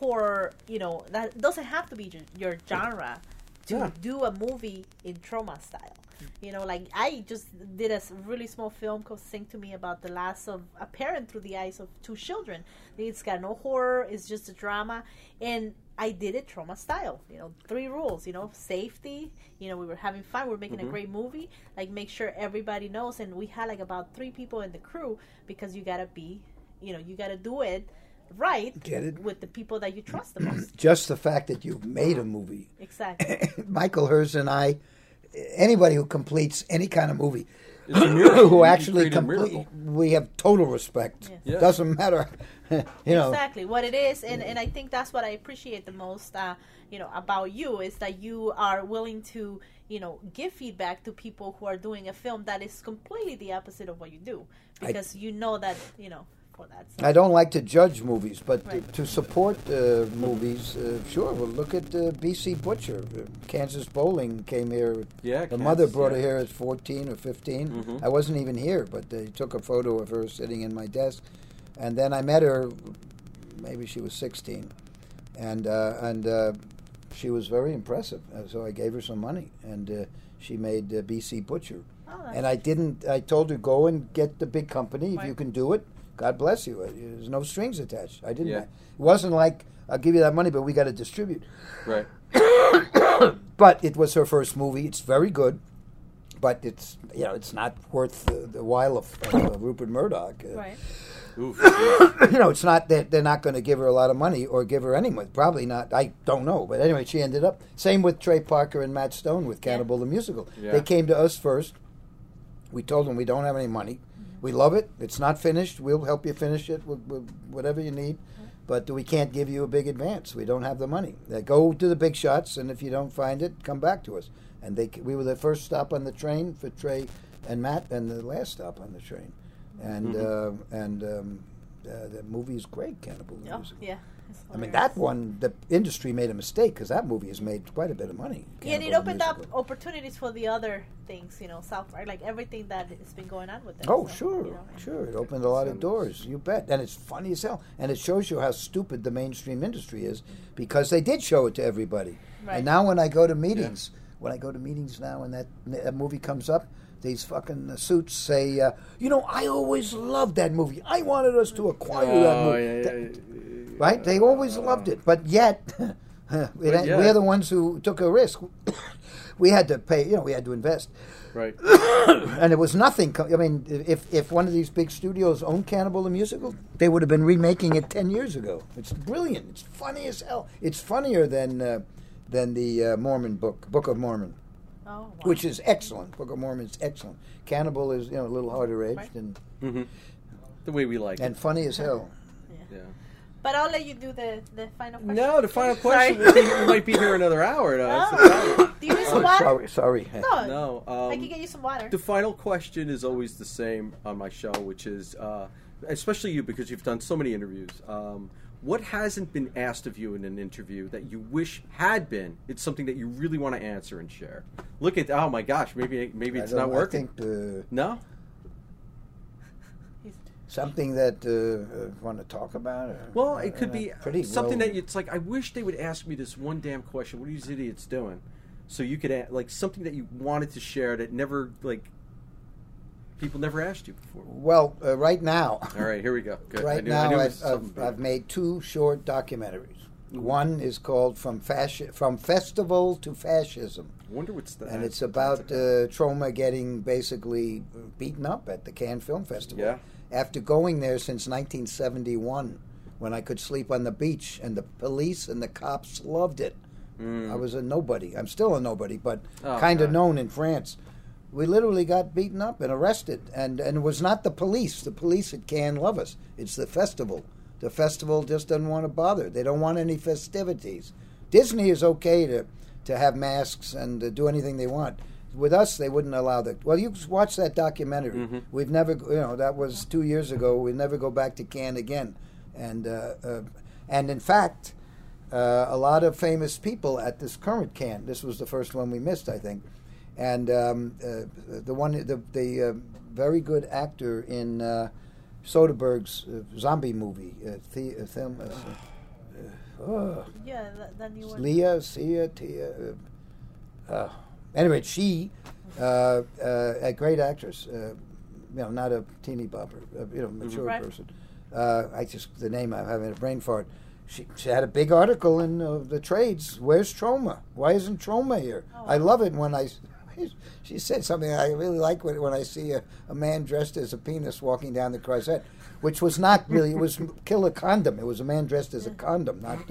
You know, that doesn't have to be your genre to Yeah. do a movie in trauma style. You know, like I just did a really small film called "Sing to Me" about the loss of a parent through the eyes of two children. It's got no horror; it's just a drama, and I did it trauma style. You know, 3 rules. You know, safety. You know, we were having fun. We were making a great movie. Like, make sure everybody knows. And we had like about 3 people in the crew because you gotta be, you know, you gotta do it right. Get it? With the people that you trust the most. Just the fact that you've made a movie. Exactly. Michael Hurst and I, anybody who completes any kind of movie, it's a miracle. who You actually created a complete, miracle. we have total respect. Yes. Yeah. Doesn't matter, you know. Exactly what it is, and I think that's what I appreciate the most, you know, about you, is that you are willing to, you know, give feedback to people who are doing a film that is completely the opposite of what you do, because you know that, you know, for that. So. I don't like to judge movies, but Right. to support movies, sure. Well, look at B.C. Butcher. Kansas Bowling came here. Yeah, The mother Kansas, brought yeah. her here at 14 or 15. Mhm. I wasn't even here, but they took a photo of her sitting in my desk. And then I met her, maybe she was 16. And she was very impressive. So I gave her some money, and she made B.C. Butcher. Oh, that's- And I told her, go and get the big company. If Right. you can do it, God bless you. There's no strings attached. I didn't. Yeah. It wasn't like, I'll give you that money, but we got to distribute. Right. But it was her first movie. It's very good, but it's it's not worth the while of Rupert Murdoch. right. Oof. It's not that they're not going to give her a lot of money or give her any money. Probably not. I don't know. But anyway, she ended up. Same with Trey Parker and Matt Stone with Cannibal the Musical. Yeah. They came to us first. We told them we don't have any money. We love it. It's not finished. We'll help you finish it with whatever you need. But we can't give you a big advance. We don't have the money. Go to the big shots, and if you don't find it, come back to us. And we were the first stop on the train for Trey and the last stop on the train, and the movie is great, Cannibal the Musical. Yeah. I mean, that one, the industry made a mistake because that movie has made quite a bit of money. Yeah, and it Cannibal the opened up Musical. opportunities for the other things, South Park, like everything that has been going on with them. Oh, so, sure, sure. It opened a lot of doors, you bet. And it's funny as hell. And it shows you how stupid the mainstream industry is because they did show it to everybody. Right. And now when I go to meetings, now and that movie comes up, these fucking suits say, I always loved that movie. I wanted us to acquire that movie. Right? They always loved it. But yet, we're the ones who took a risk. We had to pay, we had to invest. Right. And it was nothing. I mean, if one of these big studios owned Cannibal the Musical, they would have been remaking it 10 years ago. It's brilliant. It's funny as hell. It's funnier than the Mormon Book of Mormon. Oh, wow. Which is excellent. Book of Mormon is excellent. Cannibal is a little harder edged Right. and the way we like and it. funny as hell. Yeah. But I'll let you do the final question. No, the final Sorry. question. We might be here another hour. Though. That's the problem. Do you need some water? Sorry. No. No. I can get you some water. The final question is always the same on my show, which is, especially you because you've done so many interviews. What hasn't been asked of you in an interview that you wish had been? It's something that you really want to answer and share. Look at, oh my gosh, maybe it's not working. I think No? something that want to talk about. Well, it could be pretty something that it's like, I wish they would ask me this one damn question. What are these idiots doing? So you could like something that you wanted to share that never people never asked you before. Well, right now. All right, here we go. Good. Right I knew now, it was something big. I've made 2 short documentaries. One is called From Festival to Fascism. I wonder what's that. And it's about Troma getting basically beaten up at the Cannes Film Festival. Yeah. After going there since 1971, when I could sleep on the beach, and the police and the cops loved it. I was a nobody. I'm still a nobody, but kind of known in France. We literally got beaten up and arrested, and it was not the police. The police at Cannes love us. It's the festival. The festival just doesn't want to bother. They don't want any festivities. Disney is okay to have masks and do anything they want. With us, they wouldn't allow that. Well, you watch that documentary. Mm-hmm. We've never, that was 2 years ago. We never go back to Cannes again. And in fact, a lot of famous people at this current Cannes. This was the first one we missed, I think. And the very good actor in Soderbergh's zombie movie, film. Yeah, that new one. Tia. Anyway, she, a great actress, not a teeny bopper, mature Right. person. The name, I'm having a brain fart. She had a big article in the trades. Where's Troma? Why isn't Troma here? Oh, wow. I love it when she said something I really like when I see a man dressed as a penis walking down the Croisette, which was not really, it was kill a condom. It was a man dressed as a condom, not...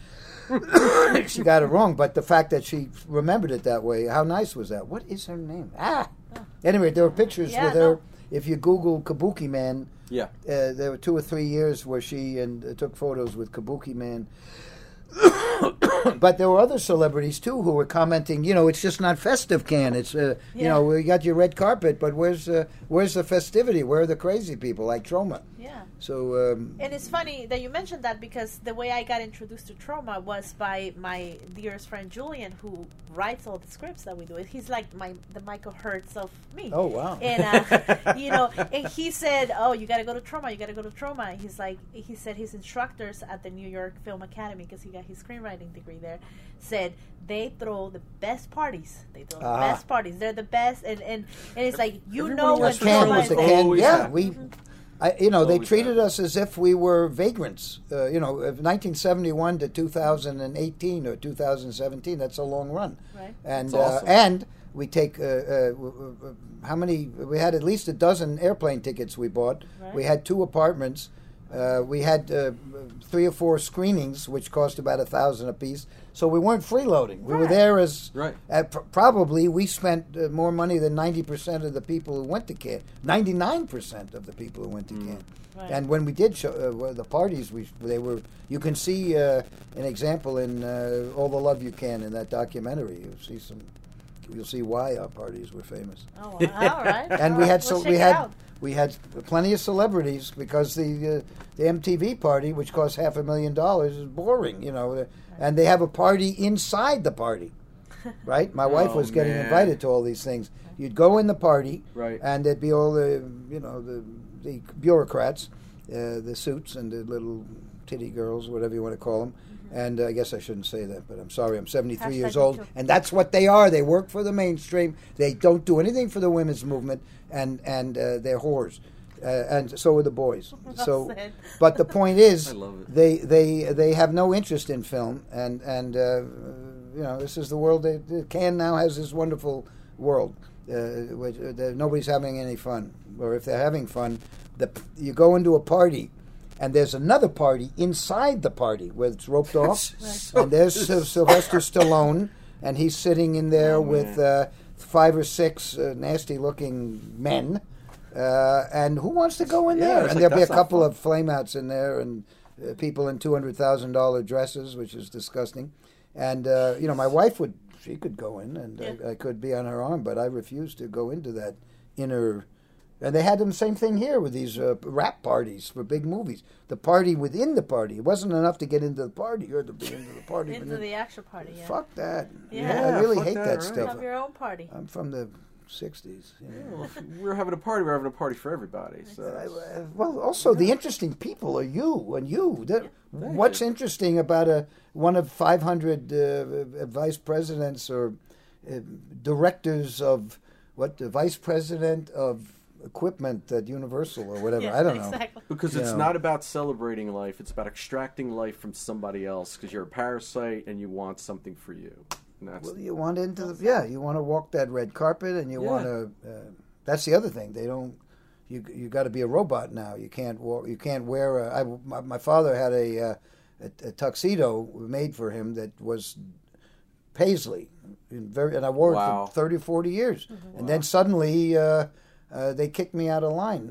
she got it wrong, but the fact that she remembered it that way, how nice was that? What is her name? Anyway, there were pictures with her. No. If you Google Kabuki Man, Yeah. there were 2 or 3 years where she took photos with Kabuki Man. But there were other celebrities too who were commenting. It's just not festive, Cannes. It's we got your red carpet, but where's the festivity? Where are the crazy people like Troma? Yeah. So And it's funny that you mentioned that because the way I got introduced to Troma was by my dearest friend Julian, who writes all the scripts that we do. He's like the Michael Hertz of me. Oh wow! And and he said, "Oh, you got to go to Troma. You got to go to Troma." He said his instructors at the New York Film Academy, because he got his screenwriting degree there, said they throw the best parties. They throw the best parties. They're the best, and it's like when West Cannes Troma was is the there. Cannes. Yeah, Mm-hmm. they Always treated that. us as if we were vagrants. 1971 to 2018 or 2017. That's a long run. Right. And That's awesome. and we take how many? We had at least a dozen airplane tickets we bought. Right. We had 2 apartments. We had 3 or 4 screenings, which cost about $1,000 apiece. So we weren't freeloading. We were Right. there as Right. probably we spent more money than 90% of the people who went to Cannes. 99% of the people who went to Cannes. Right. And when we did show the parties, they were. You can see an example in All the Love You Can in that documentary. You see some you'll see why our parties were famous. Oh, wow. All right. And All we right. had We'll check it out. we had plenty of celebrities because the MTV party, which cost $500,000, is boring, you know. And they have a party inside the party, right? My wife was getting invited to all these things. You'd go in the party, right, and there'd be all the the bureaucrats, the suits and the little titty girls, whatever you want to call them. And I guess I shouldn't say that, but I'm sorry. I'm 73 years old, and that's what they are. They work for the mainstream. They don't do anything for the women's movement, and they're whores, and so are the boys. So, but the point is, I love it. they have no interest in film, and this is the world. Cannes now has this wonderful world, which nobody's having any fun, or if they're having fun, you go into a party. And there's another party inside the party where it's roped off. And there's Sylvester Stallone, and he's sitting in there with 5 or 6 nasty-looking men. And who wants to go in there? And there'll be a couple of flameouts in there, and people in $200,000 dresses, which is disgusting. And my wife she could go in, and I could be on her arm, but I refused to go into that inner. And they had the same thing here with these rap parties for big movies. The party within the party. It wasn't enough to get into the party. You had to be into the party. Into the actual party, yeah. Fuck that. Yeah. I really hate that stuff. Have your own party. I'm from the 60s. Well, if we're having a party. We're having a party for everybody. So. Well, also, the interesting people are you and you. What's interesting about one of 500 vice presidents or directors of, the vice president of equipment at Universal or whatever. I don't know. Exactly. Because it's not about celebrating life. It's about extracting life from somebody else because you're a parasite and you want something for you. And that's you want you want to walk that red carpet and you want to. That's the other thing. They don't. You got to be a robot now. You can't walk. You can't wear. My father had a tuxedo made for him that was Paisley, and I wore it for 30 or 40 years, and then suddenly. They kicked me out of line.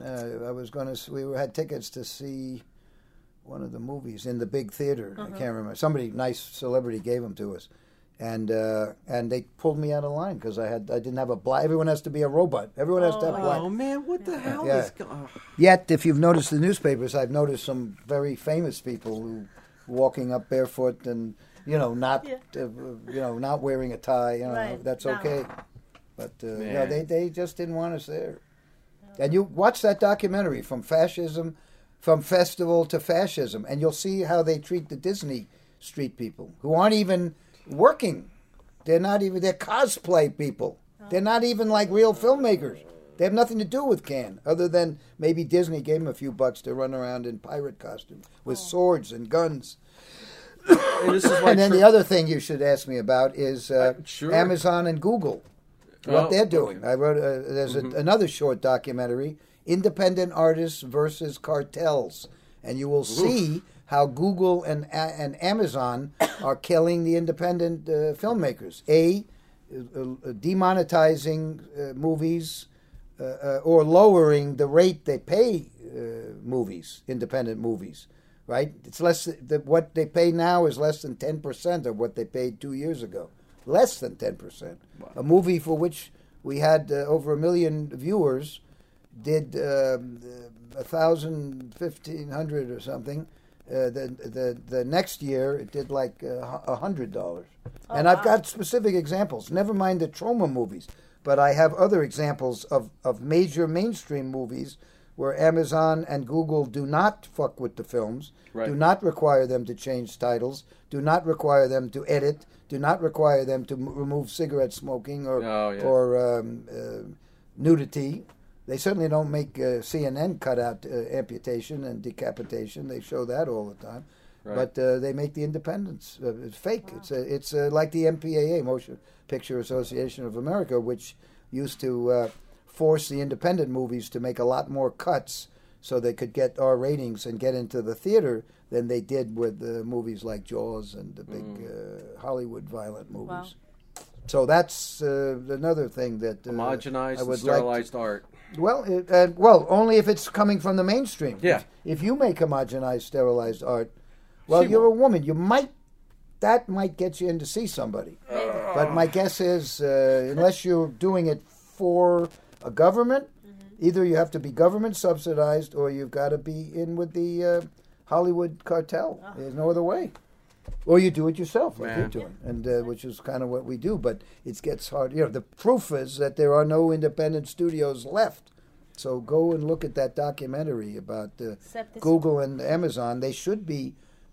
We had tickets to see one of the movies in the big theater. I can't remember. Somebody, nice celebrity, gave them to us, and they pulled me out of line because I didn't have a black. Everyone has to be a robot. Everyone has to have black. Oh man, what the hell is? Yet, if you've noticed the newspapers, I've noticed some very famous people who walking up barefoot and not wearing a tie. That's okay. But they just didn't want us there. And you watch that documentary from festival to fascism, and you'll see how they treat the Disney street people who aren't even working. They're cosplay people. They're not even like real filmmakers. They have nothing to do with Cannes, other than maybe Disney gave them a few bucks to run around in pirate costumes with swords and guns. And then the other thing you should ask me about is Amazon and Google. What they're doing. Okay. I wrote. There's another short documentary, "Independent Artists versus Cartels," and you will see how Google and Amazon are killing the independent filmmakers. Demonetizing movies or lowering the rate they pay independent movies. Right? It's less. What they pay now is less than 10% of what they paid 2 years ago. Less than 10%. Wow. A movie for which we had over 1 million viewers did 1,000, 1,500 or something. The next year it did like $100. And I've got specific examples. Never mind the trauma movies, but I have other examples of major mainstream movies where Amazon and Google do not fuck with the films, do not require them to change titles, do not require them to edit, do not require them to remove cigarette smoking or nudity. They certainly don't make CNN cut out amputation and decapitation. They show that all the time. Right. But they make the independents. It's fake. Wow. It's like the MPAA, Motion Picture Association of America, which used to force the independent movies to make a lot more cuts so they could get R ratings and get into the theater than they did with movies like Jaws and the big Hollywood violent movies. Wow. So that's another thing that homogenized and sterilized art. Well, only if it's coming from the mainstream. Yeah. If you make homogenized, sterilized art, you're a woman. You might that might get you in to see somebody. But my guess is, unless you're doing it for a government, either you have to be government subsidized or you've got to be in with the Hollywood cartel. There's no other way. Or you do it yourself, like you're doing, and which is kind of what we do. But it gets hard. The proof is that there are no independent studios left. So go and look at that documentary about Google and Amazon. They should be,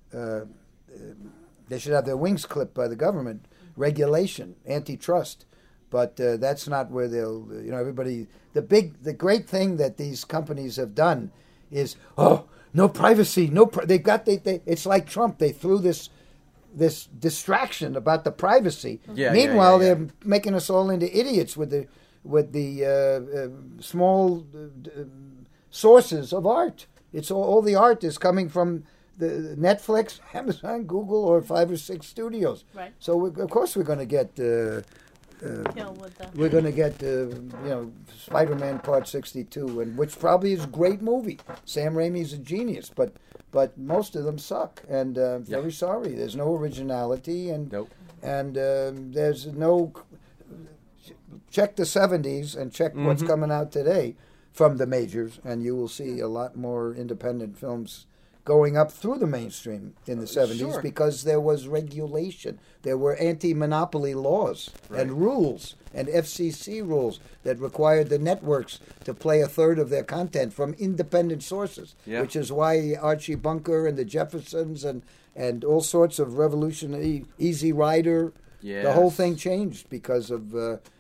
they should have their wings clipped by the government. Regulation, antitrust, but that's not where they'll. Everybody. The great thing that these companies have done is no privacy, it's like Trump. They threw this distraction about the privacy. Meanwhile, they're making us all into idiots with the small sources of art. It's all the art is coming from the Netflix, Amazon, Google, or 5 or 6 studios. Right. So of course we're going to get. We're going to get, Spider-Man Part 62, and which probably is a great movie. Sam Raimi's a genius, but most of them suck, and very sorry. There's no originality, and there's no. Check the 70s and check what's coming out today from the majors, and you will see a lot more independent films going up through the mainstream in the 70s because there was regulation. There were anti-monopoly laws and rules and FCC rules that required the networks to play a third of their content from independent sources, which is why Archie Bunker and the Jeffersons and all sorts of revolutionary Easy Rider, the whole thing changed because of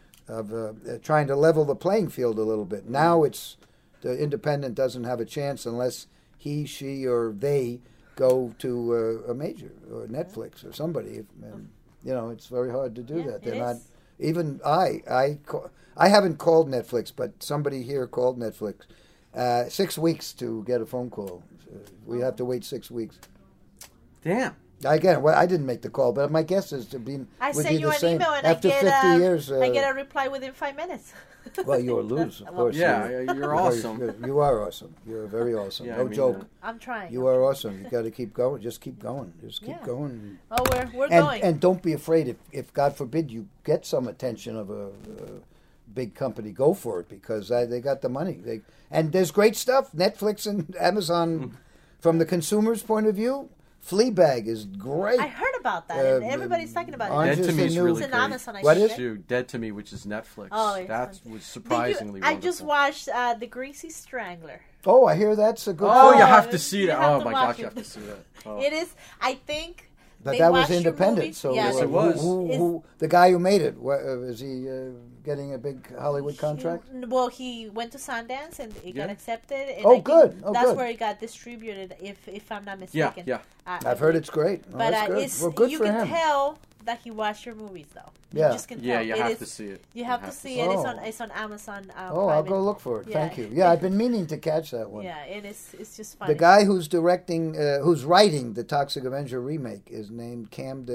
trying to level the playing field a little bit. Now it's the independent doesn't have a chance unless he, she, or they go to a major or Netflix or somebody. And, it's very hard to do that. They're not. Even I haven't called Netflix, but somebody here called Netflix. 6 weeks to get a phone call. We have to wait 6 weeks. Damn. Again, I didn't make the call, but my guess is I send you an email and after 50 years. I get a reply within 5 minutes. Well, you're lose, of course. You're awesome. You are awesome. You're very awesome. No joke. I'm trying. You are awesome. You got to keep going. Just keep going. Just keep going. Oh, we're going. And don't be afraid if God forbid you get some attention of a big company, go for it because they got the money. And there's great stuff. Netflix and Amazon, from the consumer's point of view. Fleabag is great. I heard about that, and everybody's talking about it. Dead to Me is really great. Amazon, what is it? Dead to Me, which is Netflix. Oh, that was surprisingly wonderful. I just watched The Greasy Strangler. Oh, I hear that's a good film. you have to see that. Oh, my gosh, you have to see that. Oh. It is, I think... But that was independent, so yes, it was. Who, the guy who made it, is he getting a big Hollywood contract? Well, he went to Sundance and he got accepted. And good. That's where it got distributed, if I'm not mistaken. Yeah. I've heard it's great. But good you for can him. Tell that he watched your movies, though. Yeah. You just can tell. You have to see it. You have to see it. It's on Amazon. I'll go look for it. Yeah. Thank you. Yeah, I've been meaning to catch that one. Yeah, it's just funny. The guy who's directing, who's writing the Toxic Avenger remake is named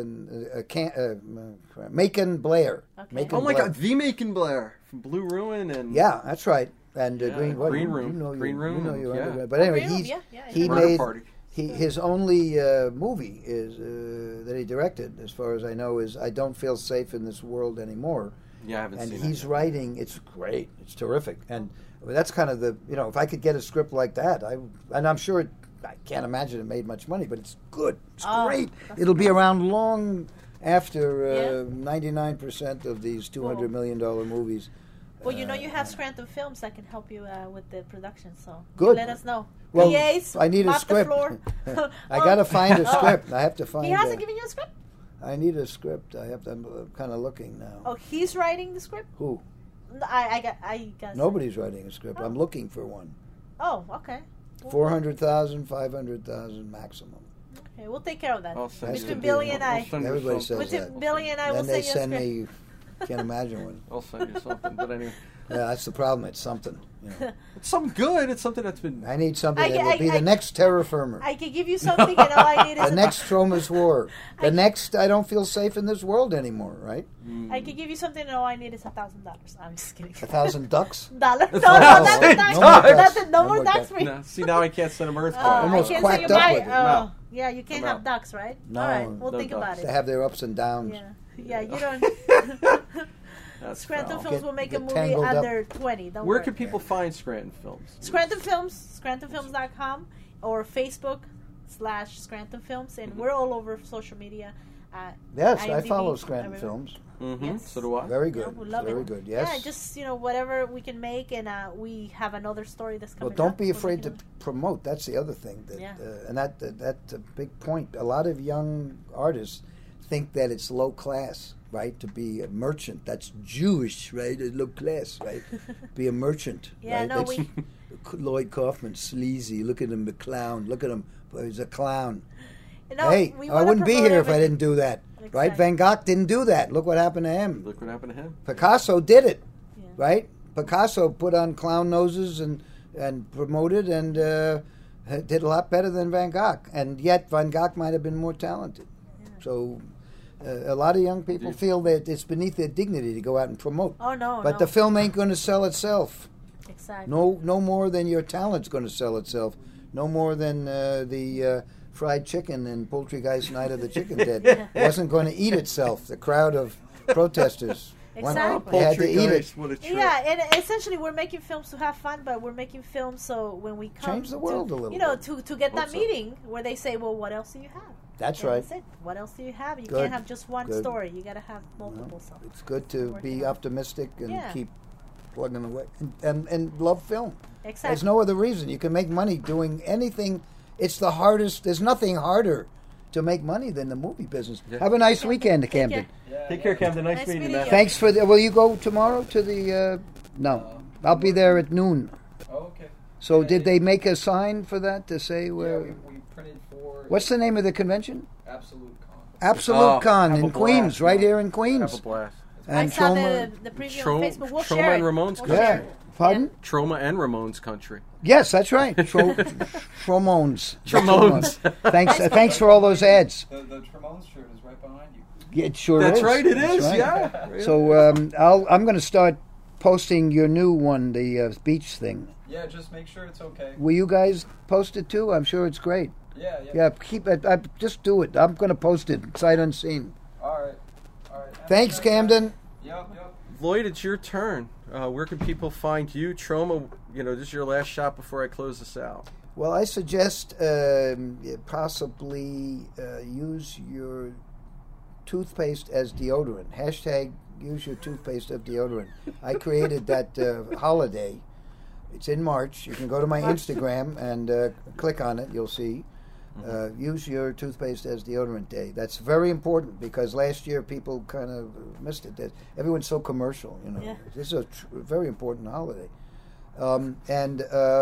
Macon Blair. Okay. Macon my Blair. God, the Macon Blair from Blue Ruin and that's right. And Green Room. Green Room. You know you're undergrad. But anyway, he made his only movie is that he directed, as far as I know, is I Don't Feel Safe in This World Anymore. Yeah, I haven't seen it. And he's writing. It's great. It's terrific. And that's kind of if I could get a script like that, and I'm sure I can't imagine it made much money, but it's good. It's great. It'll be around long after 99% of these $200 million movies. Well, you have Scranton Films that can help you with the production, so good. Let us know. Well, PAs, I need a script. I got to find a script. I have to find. He hasn't given you a script? I need a script. I'm kind of looking now. Oh, he's writing the script? Who? I got. Nobody's writing a script. I'm looking for one. Oh, okay. 400,000, 500,000 maximum. Okay, we'll take care of that. Between Billy and I. Everybody says that. Between Billy and I, we'll then send you a they script. send me. Can't imagine one. I'll send you something. But anyway. Yeah, that's the problem. It's something. It's something good. It's something that's been. I need something that will be the next terra firma. I can give you something, and all I need is the next Troma's War. The next I Don't Feel Safe in This World Anymore. Right? I can give you something, and all I need is $1,000. I'm just kidding. 1,000 ducks? Dollars? No more ducks for you. No, see, now I can't send him earthquake. Almost quacked up with it. Yeah, you can't I'm have out. ducks, right? No, All right, we'll no think about ducks. They it. have their ups and downs. Yeah, yeah, you don't. That's Scranton foul. Films Get- will make a get movie tangled up. under 20. Don't Where worry. can people find Scranton Films? Scranton Films, ScrantonFilms.com, or Facebook/Scranton Films, and we're all over social media. Yes, I IMDb, follow Scranton everywhere. Films. Mm-hmm. Yes. So do I. Very Yeah, good. we love Very it. good. Yes. Yeah, just whatever we can make, and we have another story that's Well, coming. don't up. be We're afraid to making promote. That's the other thing. That, Yeah. And that's a big point. A lot of young artists think that it's low class, right? To be a merchant. That's Jewish, right? It's low class, right? Be a merchant. Yeah, right? no, That's Lloyd Kaufman, sleazy. Look at him, the clown. Look at him. He's a clown. No, hey, we I wanna wouldn't be promote here if I everything. didn't do that. Right? Exactly. Van Gogh didn't do that. Look what happened to him. Look what happened to him. Picasso did it, Yeah. right? Picasso put on clown noses and promoted and did a lot better than Van Gogh. And yet Van Gogh might have been more talented. So a lot of young people feel that it's beneath their dignity to go out and promote. Oh no, But no. the film ain't going to sell itself. Exactly. No more than your talent's going to sell itself. No more than the fried chicken in Poultrygeist Night of the Chicken Dead wasn't going to eat itself. The crowd of protesters Exactly. they had to eat it. What a trip. Yeah, and essentially we're making films to have fun, but we're making films so when we come Change the world to, a little you know, bit. to get that Hope so. meeting where they say, well, what else do you have? That's And right. That's it. What else do you have? You Good. can't have just one Good. story. You got to have multiple. So It's good to Working be on it. optimistic and Yeah. keep plugging away and love film. exactly. There's no other reason. You can make money doing anything. It's the hardest. There's nothing harder to make money than the movie business. Yeah. Have a nice weekend, Take Camden. care. Take care, Camden. Nice, Nice meeting you, meeting man. you. Thanks for the. Will you go tomorrow to the? No, I'll be there at noon. Oh, okay. So Yeah, did they make a sign for that to say Yeah, where? we printed for What's the name of the convention? Absolute Con. Absolute Oh, Con have a in Queens, blast. right here in Have Queens. a blast. I And saw Troma. the preview Tro- on Facebook. We'll Troma share and it. Ramon's We'll country. share Yeah. it. Pardon? Troma and Ramon's country. Yes, that's right. Tromones. Tromones. Thanks for all those ads. The Tremones shirt is right behind you. Yeah, it sure That's is. right, it That's is. right. Yeah. So I'm going to start posting your new one, the beach thing. Yeah, just make sure it's okay. Will you guys post it too? I'm sure it's great. Yeah. Yeah, keep it. Just do it. I'm going to post it sight unseen. All right. Thanks, Camden. Yep. Lloyd, it's your turn. Where can people find you? Troma, this is your last shot before I close this out. Well, I suggest possibly use your toothpaste as deodorant. Hashtag use your toothpaste as deodorant. I created that holiday. It's in March. You can go to my Instagram and click on it. You'll see. Use your toothpaste as deodorant day. That's very important because last year people kind of missed it. Everyone's so commercial, Yeah. This is a very important holiday. And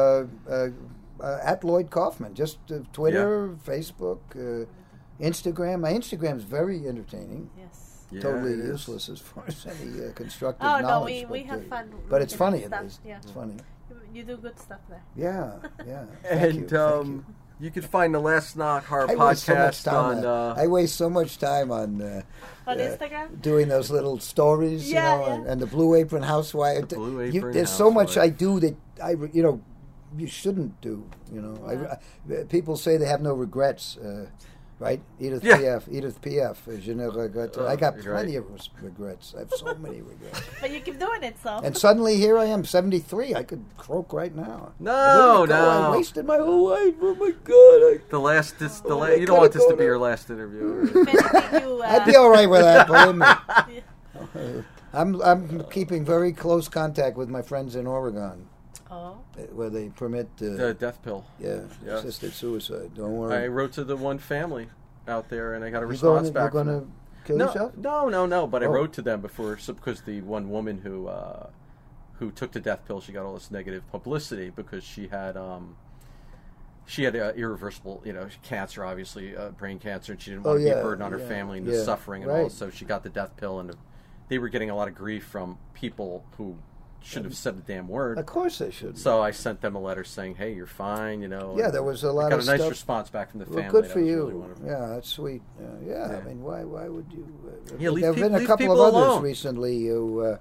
at Lloyd Kaufman, just Twitter, Facebook, Instagram. My Instagram is very entertaining. Yes. Yeah, Totally it is. useless as far as any constructive Oh no, knowledge. we have fun. But it's funny. Stuff. It is. Yeah. It's funny. You do good stuff there. Yeah. Thank And you. Thank you. you can find the Last Knock Horror I waste so much podcast time. on. I waste so much time on On Instagram? doing those little stories, Yeah, you know, yeah. And the Blue Apron Housewife. Blue Apron There's so much I Housewife. do that you shouldn't do. People say they have no regrets, right? Edith Yeah. Piaf. Je ne regrette. I got you're right. plenty of regrets. I have so many regrets. But you keep doing it, so. And suddenly here I am, 73. I could croak right now. No, Where did it go? no. I wasted my whole life. Oh my God! The last, this, the Oh, la- I you don't want gotta this go to be now. your last interview. If anything, you, I'd be all right with that. Believe me. I'm keeping very close contact with my friends in Oregon, Oh. where they permit The death pill. yeah, Yeah. assisted suicide. Don't I worry. wrote to the one family out there, and I got a You're response going back. from to them. kill yourself? No. But I Oh. wrote to them before because the one woman who took the death pill, she got all this negative publicity because she had irreversible, cancer, obviously, brain cancer, and she didn't want to be a burden on her family and the suffering and all. right. So she got the death pill, and they were getting a lot of grief from people who shouldn't have said the damn word. Of course they should. So I sent them a letter saying, "Hey, you're fine," Yeah, there was a lot got of a nice stuff. response back from the Well, family. good That for was you. really wonderful. Yeah, that's sweet. Yeah. Yeah. I mean, why would you? Yeah, leave there have been a leave couple of people others alone. recently who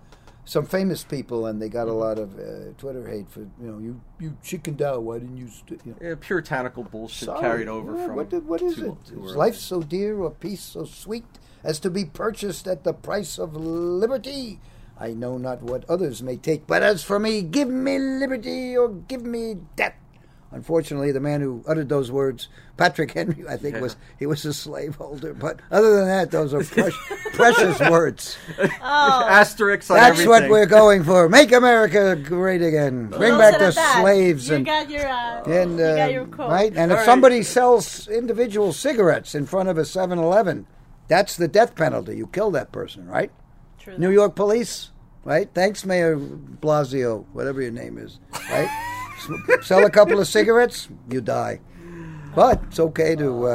some famous people, and they got a lot of Twitter hate for you chickened out. Why didn't you? Yeah, puritanical bullshit Sorry. carried over Yeah, from. what is too- it? too Is early. life so dear, or peace so sweet, as to be purchased at the price of liberty? I know not what others may take, but as for me, give me liberty or give me death. Unfortunately, the man who uttered those words, Patrick Henry, I think he was a slaveholder. But other than that, those are precious words. Asterisks on That's everything. what we're going for. Make America great again. Bring Well, back instead the of that, slaves You and got your. and you got your quote. right. And if All right. somebody sells individual cigarettes in front of a 7-Eleven, that's the death penalty. You kill that person, right? True. New York police, right? Thanks, Mayor Blasio, whatever your name is, right? Sell a couple of cigarettes, you die. But it's okay to,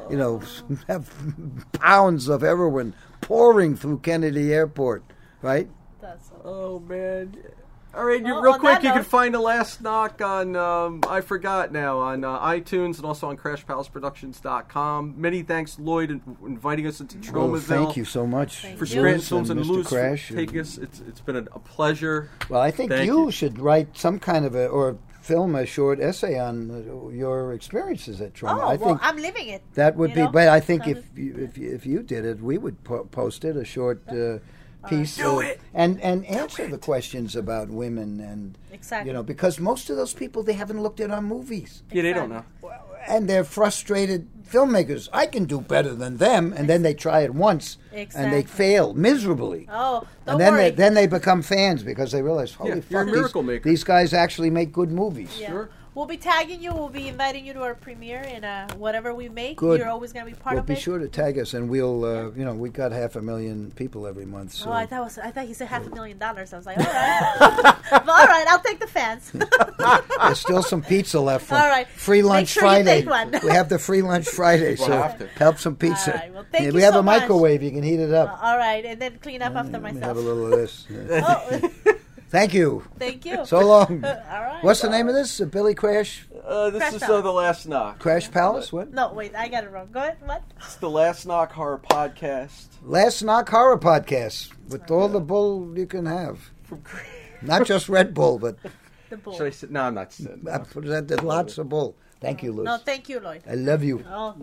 have pounds of heroin pouring through Kennedy Airport, right? That's so- Oh man! All right, Well, real on quick, that you can note- find The Last Knock on I forgot now on iTunes and also on CrashPalaceProductions.com. Many thanks, Lloyd, inviting us into Well, Tromaville. thank you so much Thank for you. Scranton Lewis Films and Mr. Lewis for Crash. taking us. It's been a pleasure. Well, I think Thank you you. should write some kind of or film a short essay on your experiences at Trauma. Oh, I well, think I'm living it. that would you be. know? But I think Kind if you did it, we would post it a short piece Do it. and answer the questions about women and Exactly. because most of those people, they haven't looked at our movies Yeah, they don't know. and they're frustrated filmmakers. I can do better than them, and then they try it once and they Exactly. fail miserably. Oh, don't And then worry. they become fans because they realize, holy Yeah, you're a fuck, miracle maker. these guys actually make good movies. Yeah. Sure. We'll be tagging you. We'll be inviting you to our premiere and whatever we make. Good. You're always going to be part Well, of be it. sure to tag us, and we'll, we got 500,000 people every month. So Oh, I thought he said $500,000. I was like, all right, well, all right, I'll take the fans. there's still some pizza left from All right. Free Make Lunch sure you Friday. take one. We have the Free Lunch Friday, We'll so have to. help some pizza. All right. Well, thank we you have so a much. microwave; you can heat it up. All right, and then clean up after Let me myself. have a little of this. Oh, Thank you. thank you. So long. All right. What's the name of this? Billy Crash This Crash is Palace. The Last Knock. Crash Palace? What? No, wait, I got it wrong. Go ahead. What? It's The Last Knock Horror Podcast. Last Knock Horror Podcast with all the bull you can have. From Not just Red Bull, but The bull. Should I say? No, I'm not saying. I presented lots of bull. Thank you, Liz. No, thank you, Lloyd. I love you. Oh,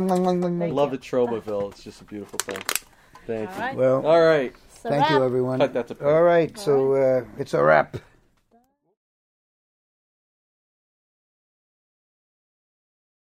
I love it, Tromaville. It's just a beautiful thing. Thank all you. right. Well, All right. So thank you, wrap. everyone. Cut that to All right, so it's a wrap.